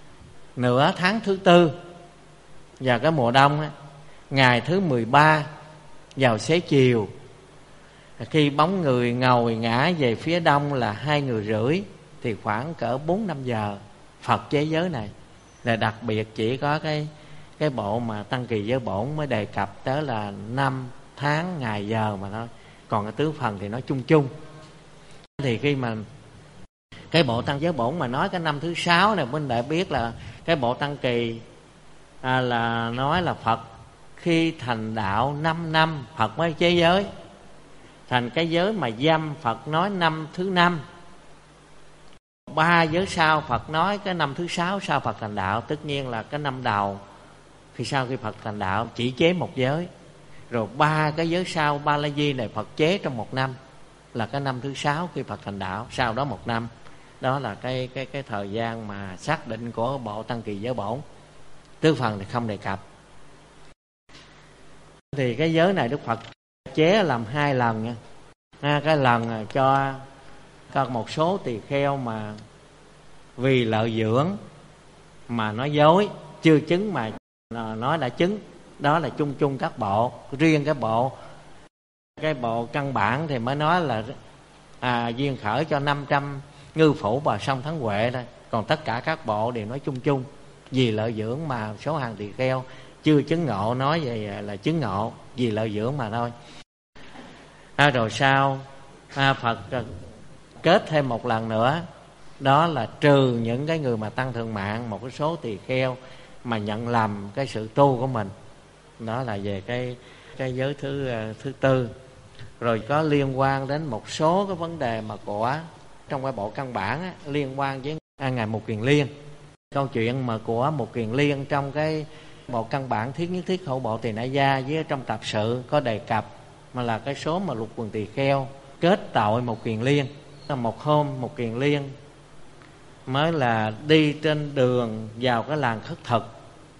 nửa tháng thứ tư vào cái mùa đông á, ngày thứ mười ba vào xế chiều, khi bóng người ngồi ngã về phía đông là hai người rưỡi, thì khoảng cỡ bốn năm giờ Phật chế giới này là đặc biệt chỉ có cái cái bộ mà Tăng Kỳ Giới Bổn mới đề cập tới là năm tháng ngày giờ mà thôi, còn cái tứ phần thì nói chung chung. Thì khi mà cái bộ Tăng Giới Bổn mà nói cái năm thứ sáu này, mình đã biết là cái bộ Tăng Kỳ à, là nói là Phật khi thành đạo năm năm Phật mới chế giới thành cái giới mà dâm, Phật nói năm thứ năm. Ba giới sau Phật nói cái năm thứ sáu sau Phật thành đạo. Tất nhiên là cái năm đầu khi sau khi Phật thành đạo chỉ chế một giới, rồi ba cái giới sau Ba La Di này Phật chế trong một năm, là cái năm thứ sáu khi Phật thành đạo, sau đó một năm. Đó là cái cái cái thời gian mà xác định của bộ Tăng Kỳ Giới Bổn. Tứ phần thì không đề cập. Thì cái giới này Đức Phật chế làm hai lần nha. À, cái lần cho có một số tỳ kheo mà vì lợi dưỡng mà nói dối, chưa chứng mà nói đã chứng, đó là chung chung các bộ. Riêng cái bộ cái bộ căn bản thì mới nói là à, duyên khởi cho năm trăm ngư phủ bờ sông Thắng Huệ thôi. Còn tất cả các bộ đều nói chung chung, vì lợi dưỡng mà số hàng tỳ kheo chưa chứng ngộ nói về là chứng ngộ, vì lợi dưỡng mà thôi. À, rồi sau à, Phật kết thêm một lần nữa, đó là trừ những cái người mà tăng thượng mạng, một cái số tỳ kheo mà nhận lầm cái sự tu của mình. Đó là về cái cái giới thứ thứ tư. Rồi có liên quan đến một số cái vấn đề mà của trong cái bộ căn bản á, liên quan với à, ngài Mục Kiền Liên. Câu chuyện mà của Mục Kiền Liên trong cái bộ căn bản thiết nhất thiết hậu bộ Tỳ Na Gia với trong tạp sự có đề cập, mà là cái số mà lục quần tỳ kheo kết tội Mục Kiền Liên. Một hôm Mục Kiền Liên mới là đi trên đường vào cái làng khất thực,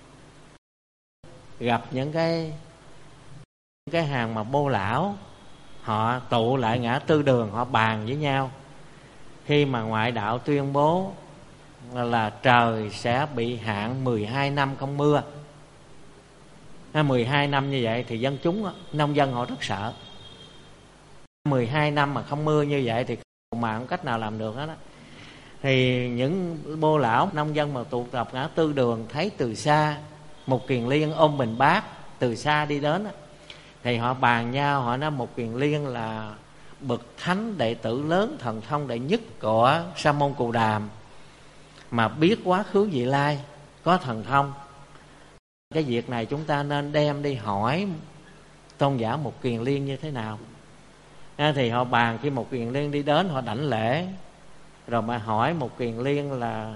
gặp những cái những cái hàng mà bô lão, họ tụ lại ngã tư đường, họ bàn với nhau. Khi mà ngoại đạo tuyên bố là trời sẽ bị hạn mười hai năm không mưa, mười hai năm như vậy thì dân chúng, nông dân họ rất sợ. Mười hai năm mà không mưa như vậy thì mà không cách nào làm được hết á. Thì những bô lão nông dân mà tụ tập ngã tư đường thấy từ xa Mục Kiền Liên ôm bình bát từ xa đi đến á, thì họ bàn nhau, họ nói Mục Kiền Liên là bậc thánh đệ tử lớn, thần thông đệ nhất của Sa Môn Cù Đàm, mà biết quá khứ vị lai, có thần thông. Cái việc này chúng ta nên đem đi hỏi tôn giả Mục Kiền Liên như thế nào. À, thì họ bàn, khi Mục Kiền Liên đi đến họ đảnh lễ, rồi mà hỏi Mục Kiền Liên là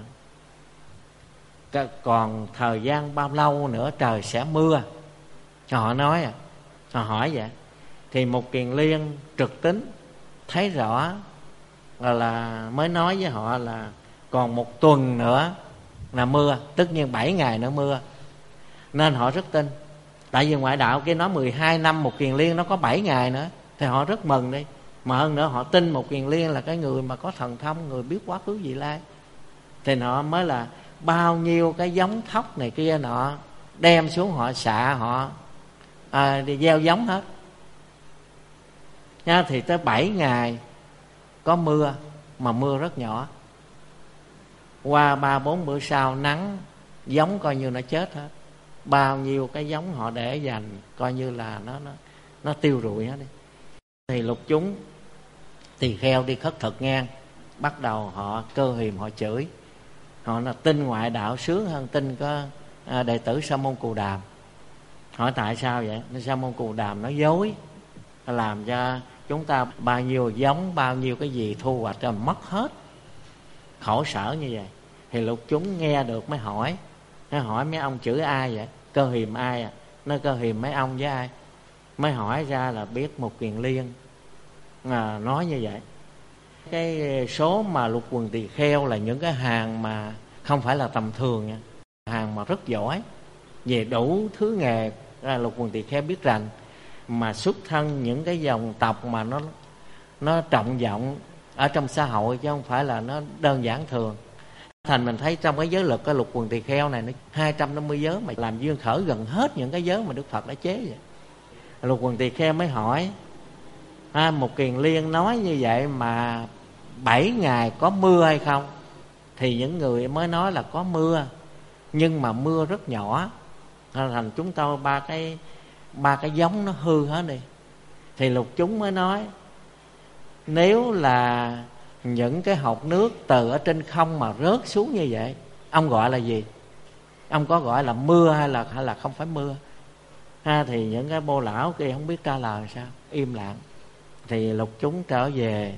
còn thời gian bao lâu nữa trời sẽ mưa. Họ nói à, họ hỏi vậy. Thì Mục Kiền Liên trực tính thấy rõ là, là mới nói với họ là còn một tuần nữa là mưa, tất nhiên bảy ngày nữa mưa. Nên họ rất tin. Tại vì ngoại đạo kia nói mười hai năm Mục Kiền Liên nó có bảy ngày nữa, thì họ rất mừng đi. Mà hơn nữa họ tin Mục Kiền Liên là cái người mà có thần thông, người biết quá khứ vị lai. Thì họ mới là bao nhiêu cái giống thóc này kia nọ đem xuống họ xạ, họ à, đi gieo giống hết nha. Thì tới bảy ngày có mưa, mà mưa rất nhỏ. Qua ba bốn bữa sau nắng, giống coi như nó chết hết. Bao nhiêu cái giống họ để dành coi như là nó nó nó tiêu rụi hết đi. Thì lục chúng tỳ kheo đi khất thực ngang, bắt đầu họ cơ hiềm, họ chửi. Họ là tin ngoại đạo sướng hơn tin có à, đệ tử Sa Môn Cù Đàm. Hỏi tại sao vậy? Nên Sa Môn Cù Đàm nói dối, làm cho chúng ta bao nhiêu giống, bao nhiêu cái gì thu hoạch rồi mất hết, khổ sở như vậy. Thì lục chúng nghe được mới hỏi. Nó hỏi mấy ông chửi ai vậy? Cơ hiềm ai à? Nó cơ hiềm mấy ông với ai? Mới hỏi ra là biết Mục Kiền Liên à, nói như vậy. Cái số mà lục quần tỳ kheo là những cái hàng mà không phải là tầm thường nha, hàng mà rất giỏi về đủ thứ nghề. Ra lục quần tỳ kheo biết rằng mà xuất thân những cái dòng tộc mà nó nó trọng vọng ở trong xã hội, chứ không phải là nó đơn giản thường. Thành mình thấy trong cái giới luật, cái luật quần tỳ kheo này nó hai trăm năm mươi giới mà làm duyên khởi gần hết những cái giới mà Đức Phật đã chế vậy. Luật quần tỳ kheo mới hỏi, à, một Kiền Liên nói như vậy mà bảy ngày có mưa hay không? Thì những người mới nói là có mưa, nhưng mà mưa rất nhỏ. Thành chúng tôi ba cái ba cái giống nó hư hết đi. Thì lục chúng mới nói, nếu là những cái hột nước từ ở trên không mà rớt xuống như vậy, ông gọi là gì? Ông có gọi là mưa hay là hay là không phải mưa? Ha, thì những cái bô lão kia không biết trả lời sao, im lặng. Thì lục chúng trở về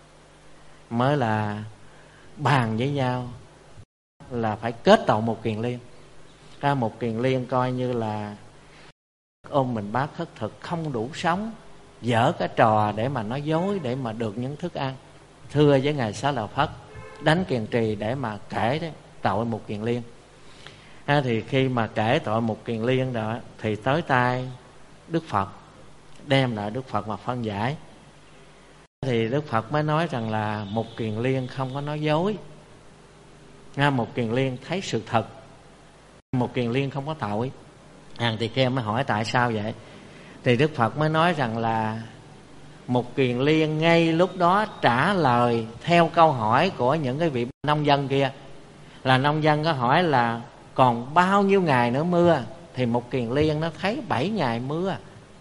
mới là bàn với nhau là phải kết tội một Kiền Liên. Ha, một Kiền Liên coi như là ôm mình bác khất thực không đủ sống, dở cái trò để mà nói dối để mà được những thức ăn. Thưa với ngài Xá Lợi Phất, đánh kiền trì để mà kể đấy, tội một Kiền Liên. À, thì khi mà kể tội một Kiền Liên đó thì tới tay Đức Phật, đem lại Đức Phật mà phân giải. Thì Đức Phật mới nói rằng là một Kiền Liên không có nói dối. À, một Kiền Liên thấy sự thật, một Kiền Liên không có tội. Hàng tỳ kheo mới hỏi tại sao vậy? Thì Đức Phật mới nói rằng là một Kiền Liên ngay lúc đó trả lời theo câu hỏi của những cái vị nông dân kia. Là nông dân có hỏi là còn bao nhiêu ngày nữa mưa? Thì một Kiền Liên nó thấy bảy ngày mưa.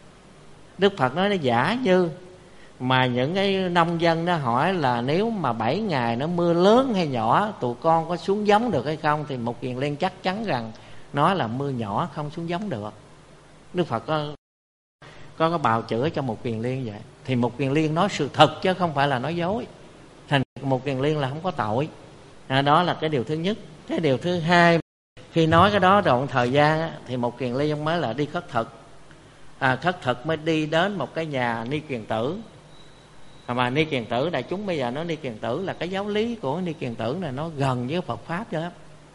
Đức Phật nói nó giả như mà những cái nông dân nó hỏi là nếu mà bảy ngày nó mưa lớn hay nhỏ, tụi con có xuống giống được hay không? Thì một Kiền Liên chắc chắn rằng nói là mưa nhỏ không xuống giống được. Đức Phật có có cái bào chữa cho một Kiền Liên vậy. Thì một Kiền Liên nói sự thật chứ không phải là nói dối. Thành một Kiền Liên là không có tội. À, đó là cái điều thứ nhất. Cái điều thứ hai, khi nói cái đó đoạn thời gian á, thì một Kiền Liên mới là đi khất thực. À, khất thực mới đi đến một cái nhà Ni Kiền Tử. À, mà Ni Kiền Tử đại chúng bây giờ nói Ni Kiền Tử là cái giáo lý của Ni Kiền Tử này nó gần với Phật Pháp chứ.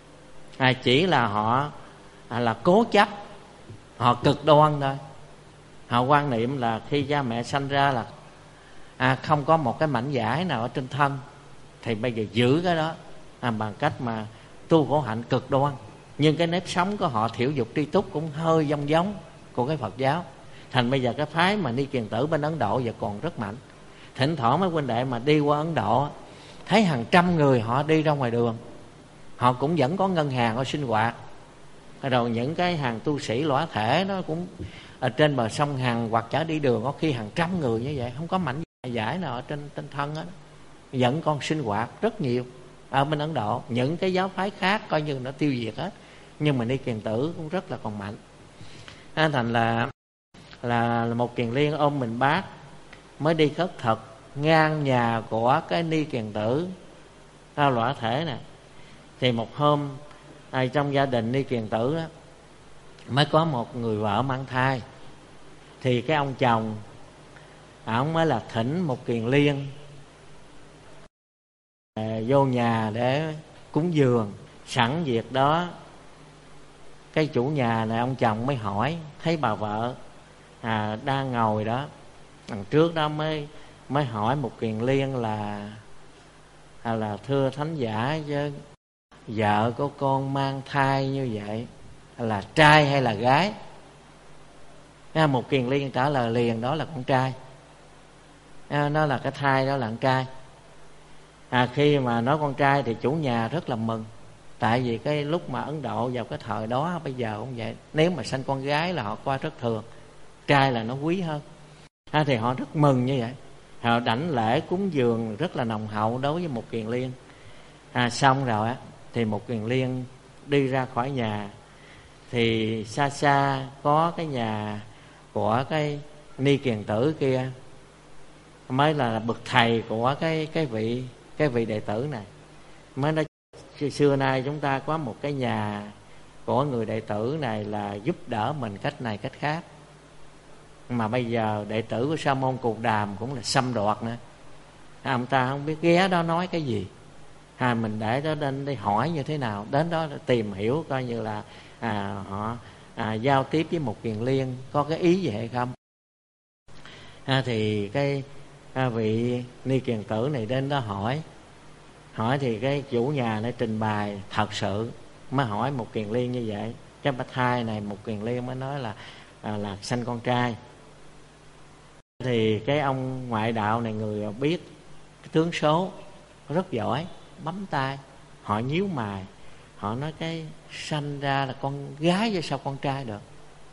À, chỉ là họ à, là cố chấp, họ cực đoan thôi. Họ quan niệm là khi cha mẹ sanh ra là à, không có một cái mảnh vải nào ở trên thân, thì bây giờ giữ cái đó à, bằng cách mà tu khổ hạnh cực đoan. Nhưng cái nếp sống của họ thiểu dục tri túc cũng hơi giống giống của cái Phật giáo. Thành bây giờ cái phái mà Ni Kiền Tử bên Ấn Độ giờ còn rất mạnh. Thỉnh thoảng mấy huynh đệ mà đi qua Ấn Độ thấy hàng trăm người họ đi ra ngoài đường, họ cũng vẫn có ngân hàng họ sinh hoạt. Rồi những cái hàng tu sĩ lõa thể nó cũng ở trên bờ sông Hằng hoặc chở đi đường có khi hàng trăm người như vậy, không có mảnh giải nào ở trên, trên thân hết, vẫn còn sinh hoạt rất nhiều ở bên Ấn Độ. Những cái giáo phái khác coi như nó tiêu diệt hết, nhưng mà Ni Kiền Tử cũng rất là còn mạnh. À, thành là là một Kiền Liên ôm mình bác mới đi khất thực ngang nhà của cái Ni Kiền Tử ao lõa thể nè. Thì một hôm à, trong gia đình Ni Kiền Tử đó, mới có một người vợ mang thai. Thì cái ông chồng ổng mới là thỉnh một Kiền Liên à, vô nhà để cúng dường. Sẵn việc đó cái chủ nhà này ông chồng mới hỏi, thấy bà vợ à, đang ngồi đó đằng trước đó, mới mới hỏi một Kiền Liên là à, là thưa thánh giả, chứ vợ của con mang thai như vậy là trai hay là gái? À, một Kiền Liên trả lời liền đó là con trai. À, nó là cái thai đó là con trai. À, khi mà nói con trai thì chủ nhà rất là mừng. Tại vì cái lúc mà Ấn Độ vào cái thời đó bây giờ cũng vậy, nếu mà sanh con gái là họ coi rất thường, trai là nó quý hơn. À, thì họ rất mừng như vậy. Họ đảnh lễ cúng dường rất là nồng hậu đối với một Kiền Liên. À, xong rồi á thì một Kiền Liên đi ra khỏi nhà. Thì xa xa có cái nhà của cái Ni Kiền Tử kia, mới là bậc thầy của cái cái vị cái vị đệ tử này. Mới nói xưa nay chúng ta có một cái nhà của người đệ tử này là giúp đỡ mình cách này cách khác, mà bây giờ đệ tử của Sa môn Cù Đàm cũng là xâm đoạt nữa. À, ông ta không biết ghé đó nói cái gì, à, mình để đó đến đi hỏi như thế nào, đến đó tìm hiểu coi như là à, họ à, giao tiếp với một Kiền Liên có cái ý gì hay không. À, thì cái à, vị Ni Kiền Tử này đến đó hỏi Hỏi thì cái chủ nhà nó trình bày thật sự, mới hỏi Mục Kiền Liên như vậy. Cái bạch thai này Mục Kiền Liên mới nói là à, là sanh con trai. Thì cái ông ngoại đạo này, người biết cái tướng số rất giỏi, bấm tay, họ nhíu mày, họ nói cái sanh ra là con gái chứ sao con trai được.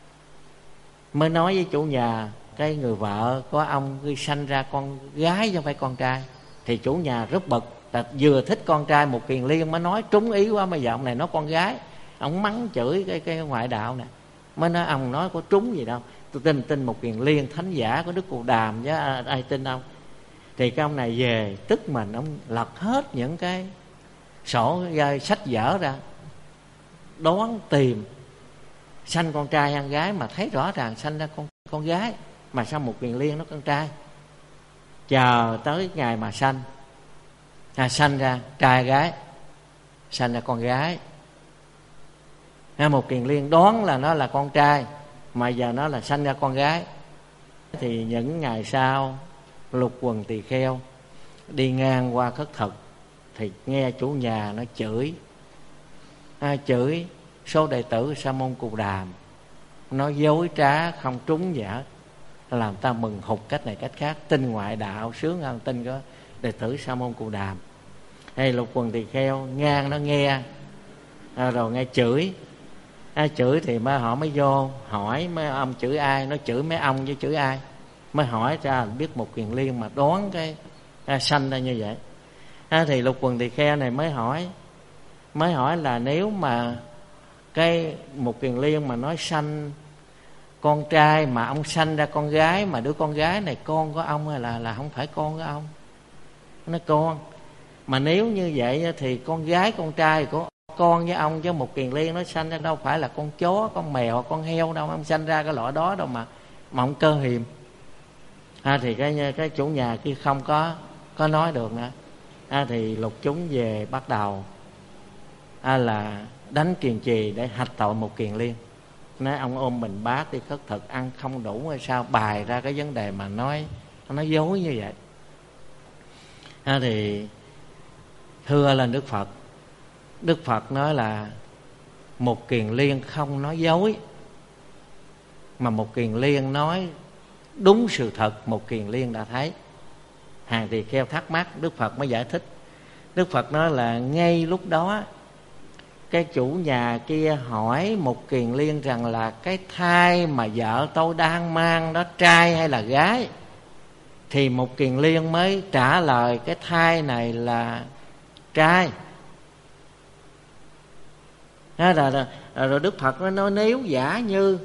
Mới nói với chủ nhà, cái người vợ có ông cứ sanh ra con gái chứ không phải con trai. Thì chủ nhà rất bực, tại vừa thích con trai Mục Kiền Liên mới nói trúng ý quá, bây giờ ông này nói con gái. Ông mắng chửi cái cái ngoại đạo nè, mới nói ông nói có trúng gì đâu, tôi tin tin Mục Kiền Liên thánh giả của Đức Cù Đàm chứ ai tin ông. Thì cái ông này về tức mình, ông lật hết những cái sổ sách vở ra, đoán tìm sanh con trai hay con gái, mà thấy rõ ràng sanh ra con con gái, mà sao Mục Kiền Liên nó con trai. Chờ tới ngày mà sanh, à, sanh ra trai gái, sanh ra con gái. À, Mục Kiền Liên đoán là nó là con trai, mà giờ nó là sanh ra con gái. Thì những ngày sau, Lục Quần Tỳ Kheo đi ngang qua khất thực, thì nghe chủ nhà nó chửi, à, chửi số đệ tử Sa Môn Cù Đàm, nó dối trá không trúng gì hết, làm ta mừng hụt cách này cách khác. Tin ngoại đạo sướng hơn tin có đệ tử Sa Môn Cù Đàm. Hay Lục Quần Tỳ Kheo ngang nó nghe, à, rồi nghe chửi, à, chửi thì mới họ mới vô hỏi mấy ông chửi ai, nó chửi mấy ông với chửi ai, mới hỏi ra biết Mục Kiền Liên mà đoán cái à, sanh ra như vậy. À, thì Lục Quần Tỳ Kheo này mới hỏi, mới hỏi là nếu mà cái Mục Kiền Liên mà nói sanh con trai mà ông sanh ra con gái, mà đứa con gái này con của ông hay là là không phải con của ông? Nó con. Mà nếu như vậy thì con gái con trai của con với ông, chứ Mục Kiền Liên nó sanh ra đâu phải là con chó, con mèo, con heo đâu, ông sanh ra cái loại đó đâu mà mà ông cơ hiềm. À, thì cái cái chủ nhà kia không có có nói được nữa. À, thì lục chúng về bắt đầu à, là đánh kiền trì để hạch tội Mục Kiền Liên. Nói ông ôm bình bát đi khất thực ăn không đủ hay sao, bài ra cái vấn đề mà nói nó dối như vậy. À, thì thưa lên Đức Phật, Đức Phật nói là Mục Kiền Liên không nói dối, mà Mục Kiền Liên nói đúng sự thật Mục Kiền Liên đã thấy. Hàng tỳ kheo thắc mắc, Đức Phật mới giải thích. Đức Phật nói là ngay lúc đó cái chủ nhà kia hỏi Mục Kiền Liên rằng là cái thai mà vợ tôi đang mang đó trai hay là gái, thì Mục Kiền Liên mới trả lời cái thai này là trai. Rồi, rồi, rồi Đức Phật mới nói nếu giả như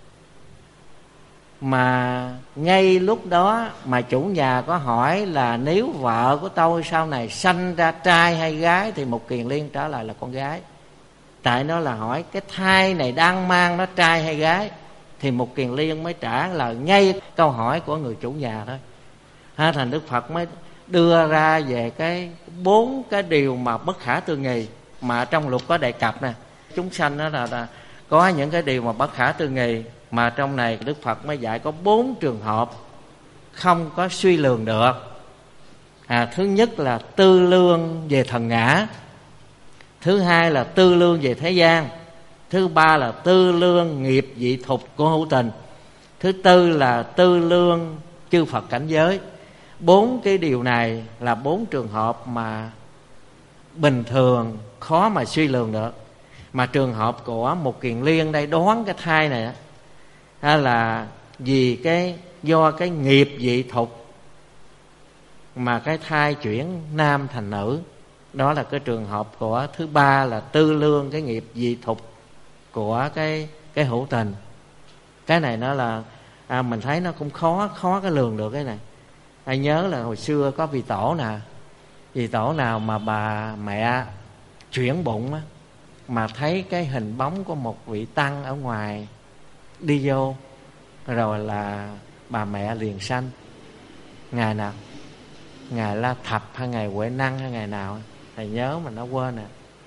mà ngay lúc đó mà chủ nhà có hỏi là nếu vợ của tôi sau này sanh ra trai hay gái, thì Mục Kiền Liên trả lời là con gái. Tại nó là hỏi cái thai này đang mang nó trai hay gái, thì Mục Kiền Liên mới trả lời ngay câu hỏi của người chủ nhà thôi. Ha, thành Đức Phật mới đưa ra về cái bốn cái điều mà bất khả tư nghị mà trong luật có đề cập nè. Chúng sanh đó là, là có những cái điều mà bất khả tư nghị, mà trong này Đức Phật mới dạy có bốn trường hợp không có suy lường được. À, thứ nhất là tư lương về thần ngã, thứ hai là tư lương về thế gian, thứ ba là tư lương nghiệp dị thục của hữu tình, thứ tư là tư lương chư Phật cảnh giới. Bốn cái điều này là bốn trường hợp mà bình thường khó mà suy lường được. Mà trường hợp của Mục Kiền Liên đây đoán cái thai này đó, là vì cái do cái nghiệp dị thục mà cái thai chuyển nam thành nữ. Đó là cái trường hợp của thứ ba là tư lương cái nghiệp dị thục của cái cái hữu tình. Cái này nó là à, mình thấy nó cũng khó khó cái lường được cái này. Ai nhớ là hồi xưa có vị tổ nè, vị tổ nào mà bà mẹ chuyển bụng á, mà thấy cái hình bóng của một vị tăng ở ngoài đi vô, rồi là bà mẹ liền sanh. Ngày nào? Ngày La Thập hay ngày Huệ Năng hay ngày nào? Thầy nhớ mà nó quên nè.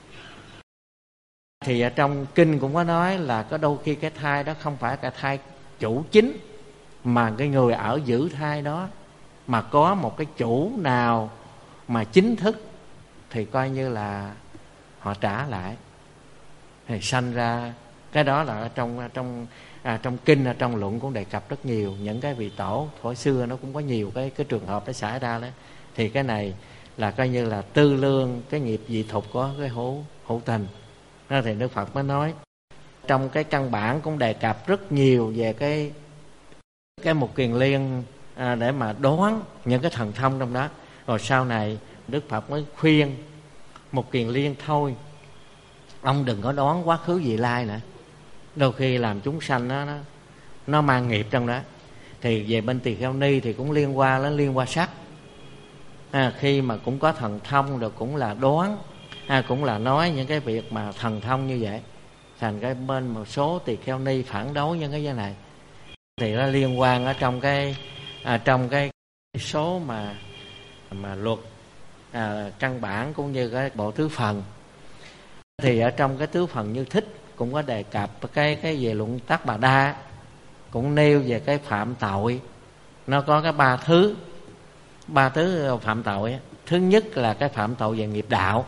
Thì ở trong kinh cũng có nói là có đôi khi cái thai đó không phải cái thai chủ chính, mà cái người ở giữ thai đó, mà có một cái chủ nào mà chính thức thì coi như là họ trả lại, thì sanh ra cái đó là ở trong trong à, trong kinh, ở trong luận cũng đề cập rất nhiều. Những cái vị tổ thuở xưa nó cũng có nhiều cái cái trường hợp nó xảy ra đó. Thì cái này là coi như là tư lương cái nghiệp dị thục của cái hữu hữu tình. Đó thì Đức Phật mới nói trong cái căn bản cũng đề cập rất nhiều về cái cái Mục Kiền Liên à, để mà đoán những cái thần thông trong đó. Rồi sau này Đức Phật mới khuyên Mục Kiền Liên thôi, ông đừng có đoán quá khứ vị lai nữa, đôi khi làm chúng sanh nó nó, nó mang nghiệp trong đó. Thì về bên Tỳ Kheo Ni thì cũng liên quan đến liên quan sắc, à, khi mà cũng có thần thông rồi cũng là đoán, à, cũng là nói những cái việc mà thần thông như vậy. Thành cái bên một số Tỳ Kheo Ni phản đối những cái vấn này, thì nó liên quan ở trong cái à, trong cái số mà mà luật à, căn bản cũng như cái bộ tứ phần. Thì ở trong cái tứ phần Như Thích cũng có đề cập cái cái về luận Tác Bà Đa, cũng nêu về cái phạm tội. Nó có cái ba thứ ba thứ phạm tội. Thứ nhất là cái phạm tội về nghiệp đạo,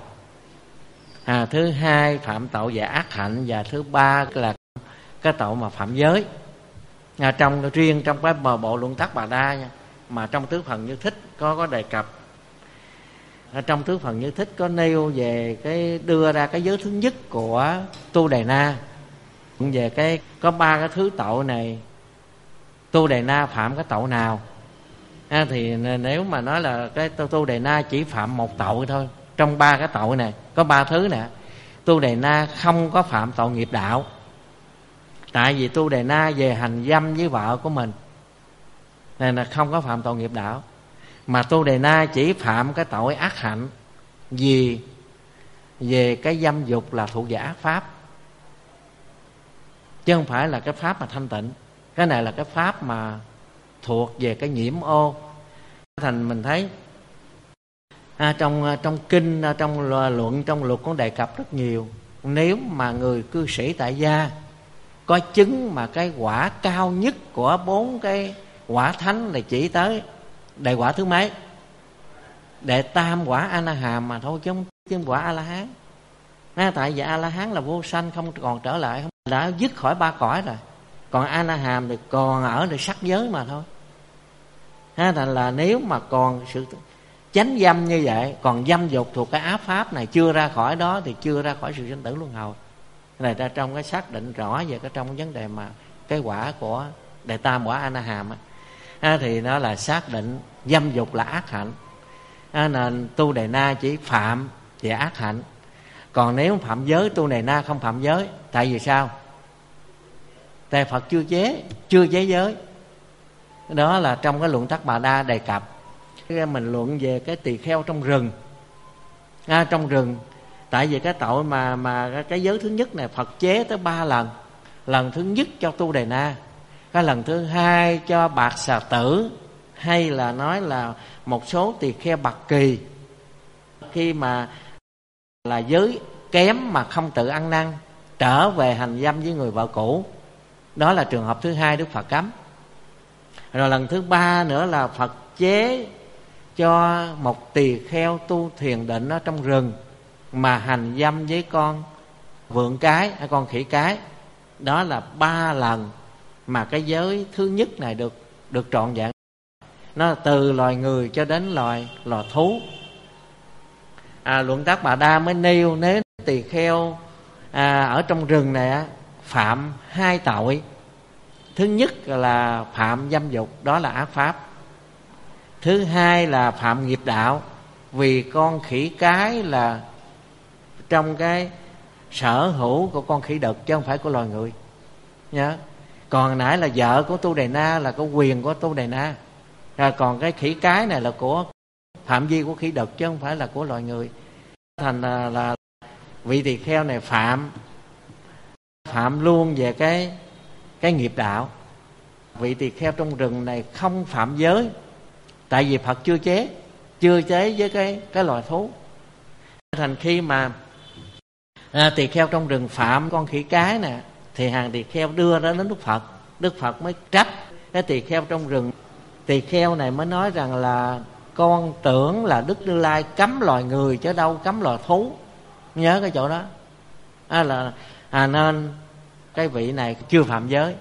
à, thứ hai phạm tội về ác hạnh, và thứ ba là cái tội mà phạm giới. À, trong riêng trong cái bộ luận Tác Bà Đa nha, mà trong tứ phần Như Thích có có đề cập. Ở trong tứ phần Như Thích có nêu về cái đưa ra cái giới thứ nhất của Tu Đề Na, về cái có ba cái thứ tội này, Tu Đề Na phạm cái tội nào. À, thì nếu mà nói là cái Tu Đề Na chỉ phạm một tội thôi, trong ba cái tội này có ba thứ nè, Tu Đề Na không có phạm tội nghiệp đạo, tại vì Tu Đề Na về hành dâm với vợ của mình nên là không có phạm tội nghiệp đạo. Mà Tu Đề Na chỉ phạm cái tội ác hạnh, vì về cái dâm dục là thuộc về ác pháp, chứ không phải là cái pháp mà thanh tịnh. Cái này là cái pháp mà thuộc về cái nhiễm ô. Thành mình thấy à, trong trong kinh, trong luận, trong luật cũng đề cập rất nhiều. Nếu mà người cư sĩ tại gia có chứng mà cái quả cao nhất của bốn cái quả thánh là chỉ tới đệ quả thứ mấy? Đệ tam quả A Na Hàm mà thôi, chứ không chứng quả A La Hán. À, tại vì A La Hán là vô sanh, không còn trở lại, không đã dứt khỏi ba cõi rồi. Còn A Na Hàm thì còn ở được sắc giới mà thôi. À, thành là nếu mà còn sự chánh dâm như vậy, còn dâm dục thuộc cái áp pháp này chưa ra khỏi đó, thì chưa ra khỏi sự sinh tử luân hồi. Cái này ra trong cái xác định rõ về cái trong vấn đề mà cái quả của đệ tam quả A Na Hàm á. À, thì nó là xác định dâm dục là ác hạnh, à, nên Tu Đề Na chỉ phạm về ác hạnh. Còn nếu phạm giới, Tu Đề Na không phạm giới. Tại vì sao? Tại Phật chưa chế chưa chế giới. Đó là trong cái luận Tác Bà Đa đề cập. Mình luận về cái tỳ kheo trong rừng, à, trong rừng. Tại vì cái tội mà mà cái giới thứ nhất này Phật chế tới ba lần. Lần thứ nhất cho Tu Đề Na, cái lần thứ hai cho Bạc Xà Tử, hay là nói là một số tỳ kheo Bạc Kỳ, khi mà là giới kém mà không tự ăn năn, trở về hành dâm với người vợ cũ. Đó là trường hợp thứ hai Đức Phật cấm. Rồi lần thứ ba nữa là Phật chế cho một tỳ kheo tu thiền định ở trong rừng mà hành dâm với con vượn cái hay con khỉ cái. Đó là ba lần mà cái giới thứ nhất này được được trọn vẹn. Nó là từ loài người cho đến loài loài thú. À, luận Tác Bà Đa mới nêu nếu tỳ kheo à, ở trong rừng này á, phạm hai tội. Thứ nhất là phạm dâm dục, đó là ác pháp. Thứ hai là phạm nghiệp đạo, vì con khỉ cái là trong cái sở hữu của con khỉ đực chứ không phải của loài người nhớ. Còn nãy là vợ của Tu Đề Na là có quyền của Tu Đề Na, à, còn cái khỉ cái này là của phạm vi của khỉ đực chứ không phải là của loài người. Thành là, là vị tỳ kheo này phạm phạm luôn về cái cái nghiệp đạo. Vị tỳ kheo trong rừng này không phạm giới, tại vì Phật chưa chế chưa chế với cái cái loài thú. Thành khi mà à, tỳ kheo trong rừng phạm con khỉ cái nè, thì hàng tỳ kheo đưa ra đến Đức Phật. Đức Phật mới trách cái tỳ kheo trong rừng. Tỳ kheo này mới nói rằng là con tưởng là Đức Như Lai cấm loài người chứ đâu cấm loài thú. Nhớ cái chỗ đó. À, là à, nên cái vị này chưa phạm giới.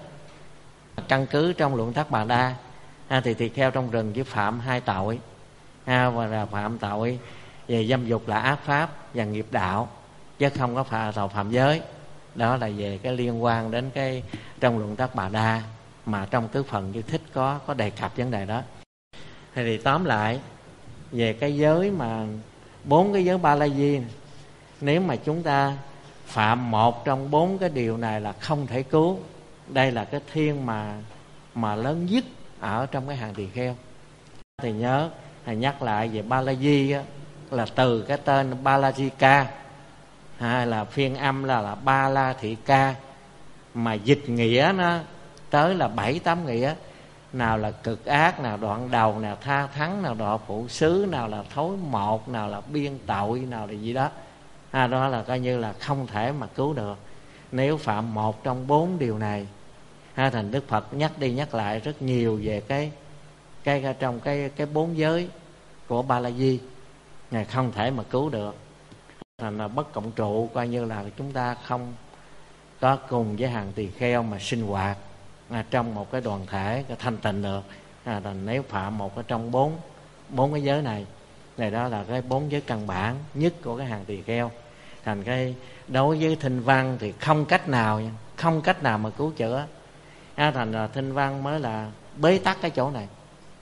Căn cứ trong Luận Thất Bà Đa, à, thì tỳ kheo trong rừng chỉ phạm hai tội, à, và là phạm tội về dâm dục là ác pháp và nghiệp đạo, chứ không có phạm tội phạm giới. Đó là về cái liên quan đến cái trong Luận Thất Bà Đa, mà trong tứ phần Như Thích có có đề cập vấn đề đó. Thì tóm lại về cái giới mà bốn cái giới Ba La Di, nếu mà chúng ta phạm một trong bốn cái điều này là không thể cứu. Đây là cái thiên mà mà lớn nhất ở trong cái hàng tỳ kheo. Thì nhớ thầy nhắc lại về Ba La Di á, là từ cái tên Ba La Di Ca, hay là phiên âm là là Ba La Thị Ca, mà dịch nghĩa nó tới là bảy tám nghĩa. Nào là cực ác, nào đoạn đầu, nào tha thắng, nào đọa phụ xứ, nào là thối một, nào là biên tội, nào là gì đó. À, đó là coi như là không thể mà cứu được nếu phạm một trong bốn điều này. Ha, thành Đức Phật nhắc đi nhắc lại rất nhiều về cái cái trong cái cái bốn giới của Ba La Di này, không thể mà cứu được. Thành là bất cộng trụ, coi như là chúng ta không có cùng với hàng tỳ kheo mà sinh hoạt à, trong một cái đoàn thể cái thanh tịnh được. À, thành nếu phạm một cái trong bốn bốn cái giới này, này đó là cái bốn giới căn bản nhất của cái hàng tỳ kheo. Thành cái đối với thinh văn thì không cách nào không cách nào mà cứu chữa. À, thành là thinh văn mới là bế tắc cái chỗ này,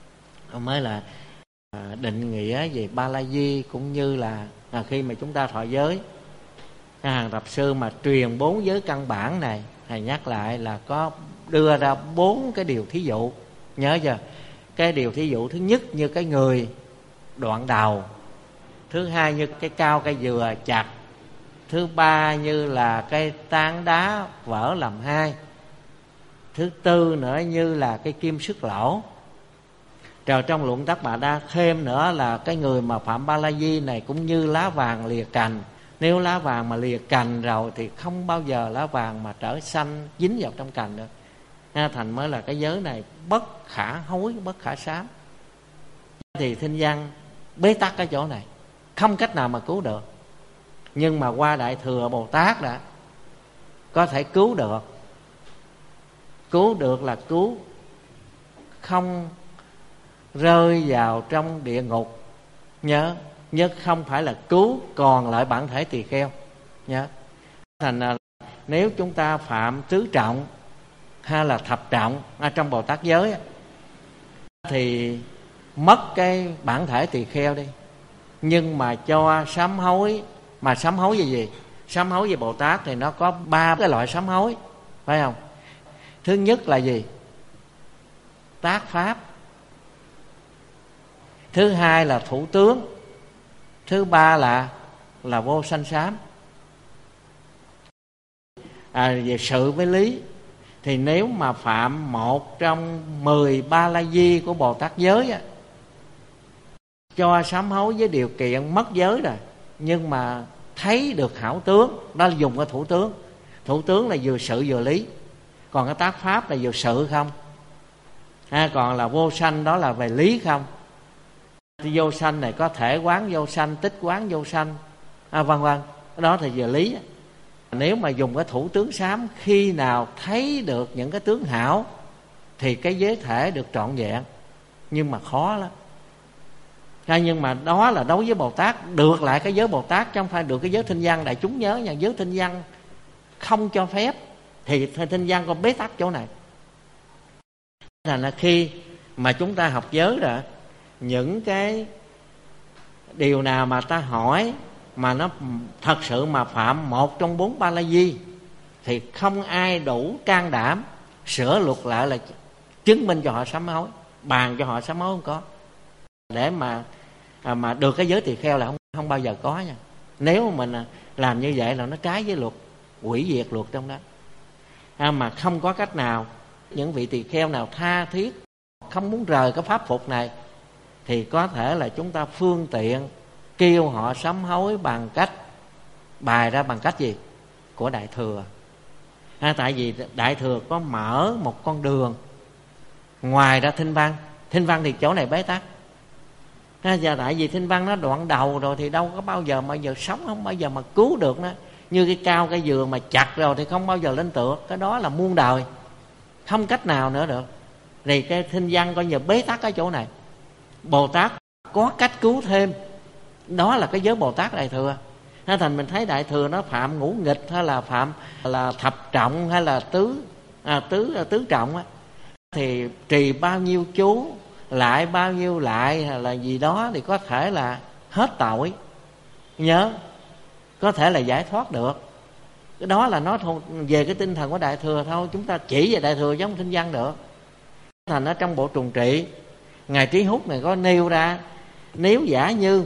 mới là à, định nghĩa về Ba La Di, cũng như là à, khi mà chúng ta thọ giới, à, hàng Tập Sư mà truyền bốn giới căn bản này, thầy nhắc lại là có đưa ra bốn cái điều thí dụ. Nhớ chưa? Cái điều thí dụ thứ nhất như cái người đoạn đầu, thứ hai như cái cao cây dừa chặt, thứ ba như là cái tán đá vỡ làm hai, thứ tư nữa như là cái kim sức lỗ. Rồi trong Luận Thất Bà Đa thêm nữa là cái người mà phạm Ba La Di này cũng như lá vàng lìa cành. Nếu lá vàng mà lìa cành rồi thì không bao giờ lá vàng mà trở xanh dính vào trong cành được. Ha, thành mới là cái giới này bất khả hối, bất khả sám. Thì thinh văn bế tắc cái chỗ này, không cách nào mà cứu được. Nhưng mà qua Đại Thừa Bồ Tát đã có thể cứu được. Cứu được là cứu không rơi vào trong địa ngục. Nhớ, nhất không phải là cứu còn lại bản thể tỳ kheo. Nhớ, thành là nếu chúng ta phạm tứ trọng hay là thập trọng ở trong Bồ Tát giới thì mất cái bản thể tỳ kheo đi, nhưng mà cho sám hối. Mà sám hối về gì? Sám hối về Bồ Tát thì nó có ba cái loại sám hối, phải không? Thứ nhất là gì? Tác pháp. Thứ hai là thủ tướng. Thứ ba là là vô sanh sám. À, về sự với lý thì nếu mà phạm một trong mười Ba La Di của Bồ Tát giới á, cho sám hối với điều kiện mất giới rồi, nhưng mà thấy được hảo tướng, đó là dùng cái thủ tướng. Thủ tướng là vừa sự vừa lý. Còn cái tác pháp là vừa sự không, à, còn là vô sanh đó là về lý không. Thì vô sanh này có thể quán vô sanh, tích quán vô sanh, à, vân vân. Đó thì về lý. Nếu mà dùng cái thủ tướng sám, khi nào thấy được những cái tướng hảo thì cái giới thể được trọn vẹn, nhưng mà khó lắm. À, nhưng mà đó là đối với Bồ Tát được lại cái giới Bồ Tát, chứ không phải được cái giới thinh văn. Đại chúng nhớ nha, giới thinh văn không cho phép thì thinh văn còn bế tắc chỗ này. Thành là khi mà chúng ta học giới rồi, những cái điều nào mà ta hỏi mà nó thật sự mà phạm một trong bốn Ba La Di thì không ai đủ can đảm sửa luật lại là chứng minh cho họ sám hối, bàn cho họ sám hối không có. Để mà à, mà được cái giới tỳ kheo là không không bao giờ có nha. Nếu mà mình làm như vậy là nó trái với luật, hủy diệt luật trong đó. À, mà không có cách nào. Những vị tỳ kheo nào tha thiết không muốn rời cái pháp phục này thì có thể là chúng ta phương tiện kêu họ sám hối bằng cách bài ra bằng cách gì? Của Đại Thừa. À, tại vì Đại Thừa có mở một con đường ngoài ra thinh văn. Thinh văn thì chỗ này bế tắc. À, và tại vì Thinh Văn nó đoạn đầu rồi thì đâu có bao giờ mà giờ sống, không bao giờ mà cứu được nó. Như cái cao cái dừa mà chặt rồi thì không bao giờ lên tược, cái đó là muôn đời, không cách nào nữa được. Thì cái Thinh Văn coi như bế tắc cái chỗ này. Bồ Tát có cách cứu thêm, đó là cái giới Bồ Tát Đại Thừa. Nên thành mình thấy Đại Thừa nó phạm ngũ nghịch hay là phạm là thập trọng hay là tứ à, tứ tứ trọng á, thì trì bao nhiêu chú lại bao nhiêu lại hay là gì đó thì có thể là hết tội, nhớ có thể là giải thoát được. Cái đó là nó về cái tinh thần của Đại Thừa thôi. Chúng ta chỉ về Đại Thừa giống Thinh Văn được. Thành ở trong bộ trùng trị, ngài Trí Hút này có nêu ra, nếu giả như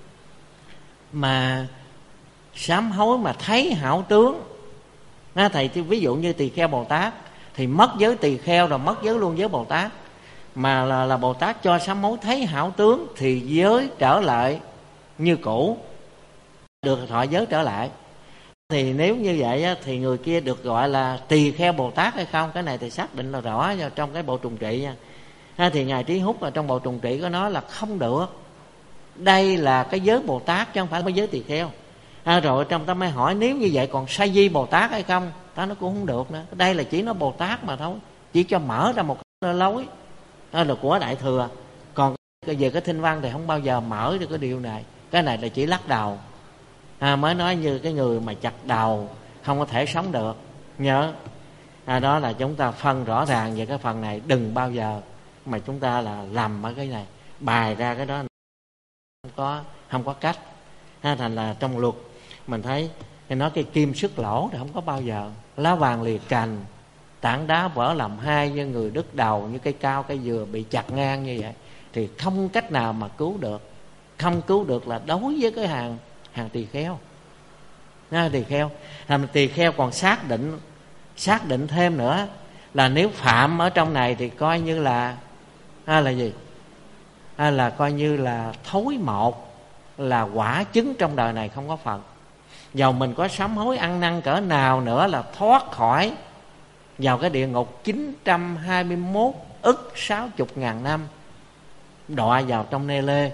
mà sám hối mà thấy hảo tướng, à, thầy ví dụ như tỳ kheo Bồ Tát thì mất giới tỳ kheo rồi mất giới luôn giới Bồ Tát, mà là, là Bồ Tát cho sám hối thấy hảo tướng thì giới trở lại như cũ, được thọ giới trở lại. Thì nếu như vậy á, thì người kia được gọi là tỳ kheo Bồ Tát hay không? Cái này thì xác định là rõ trong cái bộ trùng trị nha. À, thì ngài Trí Hút ở trong bộ trùng trị có nói là không được, đây là cái giới Bồ Tát chứ không phải là giới tỳ kheo. À, rồi trong ta mới hỏi nếu như vậy còn sa di Bồ Tát hay không? Ta nó cũng không được nữa. Đây là chỉ nó Bồ Tát mà thôi, chỉ cho mở ra một cái lối đó là của Đại Thừa. Còn về cái Thinh Văn thì không bao giờ mở được cái điều này. Cái này là chỉ lắc đầu. À, mới nói như cái người mà chặt đầu không có thể sống được, nhớ. À, đó là chúng ta phân rõ ràng về cái phần này. Đừng bao giờ mà chúng ta là làm ở cái này, bài ra cái đó không có không có cách. À, thành là trong luật mình thấy nói cái kim sức lỗ thì không có bao giờ. Lá vàng lìa cành, tảng đá vỡ làm hai, như người đứt đầu, như cây cao cây dừa bị chặt ngang như vậy thì không cách nào mà cứu được. Không cứu được là đối với cái hàng hàng tỳ kheo. À, tỳ kheo làm tỳ kheo còn xác định xác định thêm nữa là nếu phạm ở trong này thì coi như là à, là gì à, là coi như là thối một, là quả chứng trong đời này không có phần. Dầu mình có sám hối ăn năn cỡ nào nữa là thoát khỏi vào cái địa ngục chín trăm hai mươi mốt ức sáu mươi ngàn năm, đọa vào trong nê lê,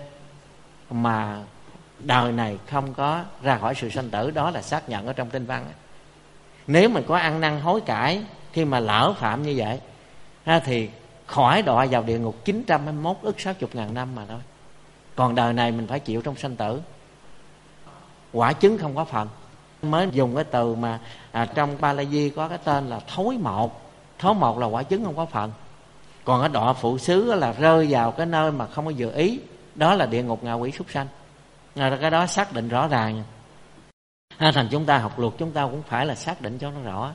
mà đời này không có ra khỏi sự sanh tử. Đó là xác nhận ở trong Tinh Văn. Nếu mình có ăn năn hối cải khi mà lỡ phạm như vậy thì khỏi đọa vào địa ngục chín trăm hai mươi mốt ức sáu mươi ngàn năm mà thôi. Còn đời này mình phải chịu trong sanh tử, quả chứng không có phần. Mới dùng cái từ mà à, trong Ba La Di có cái tên là thối một. Thối một là quả chứng không có phần. Còn ở đọa phụ xứ là rơi vào cái nơi mà không có dự ý, đó là địa ngục ngạ quỷ súc sanh. À, cái đó xác định rõ ràng. À, thành chúng ta học luật chúng ta cũng phải là xác định cho nó rõ.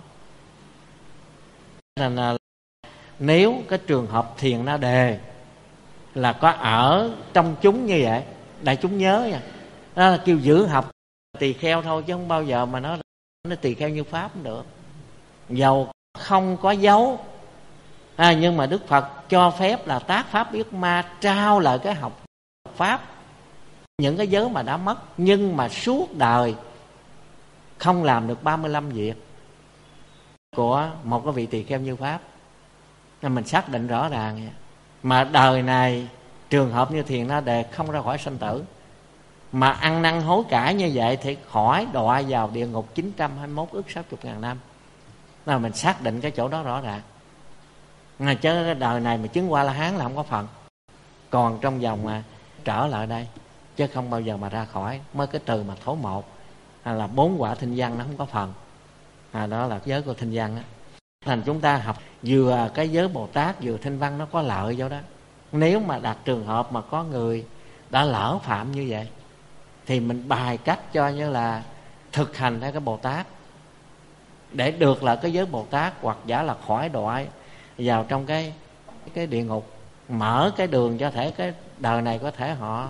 Thành là nếu cái trường hợp Thiền Na Đề là có ở trong chúng như vậy, đại chúng nhớ nha, đó là kêu giữ học tỳ kheo thôi, chứ không bao giờ mà nó nó tỳ kheo như pháp không được. Dầu không có dấu à, nhưng mà Đức Phật cho phép là tác pháp biết ma trao lại cái học pháp, những cái giới mà đã mất, nhưng mà suốt đời không làm được ba mươi lăm việc của một cái vị tỳ kheo như pháp. Nên mình xác định rõ ràng. Mà đời này trường hợp như Thiền Na Đề không ra khỏi sanh tử, mà ăn năn hối cải như vậy thì khỏi đọa vào địa ngục chín trăm hai mươi mốt ức sáu mươi ngàn năm. Nên mình xác định cái chỗ đó rõ ràng. Mà chứ đời này mà chứng qua La Hán là không có phần. Còn trong vòng mà trở lại đây, chứ không bao giờ mà ra khỏi. Mới cái từ mà thối một hay là bốn quả Thinh Văn nó không có phần. À, đó là giới của Thinh Văn á. Thành chúng ta học vừa cái giới Bồ Tát vừa Thinh Văn nó có lợi vô đó. Nếu mà đặt trường hợp mà có người đã lỡ phạm như vậy thì mình bài cách cho như là thực hành theo cái Bồ Tát để được là cái giới Bồ Tát, hoặc giả là khỏi đọa vào trong cái cái địa ngục, mở cái đường cho thể cái đời này có thể họ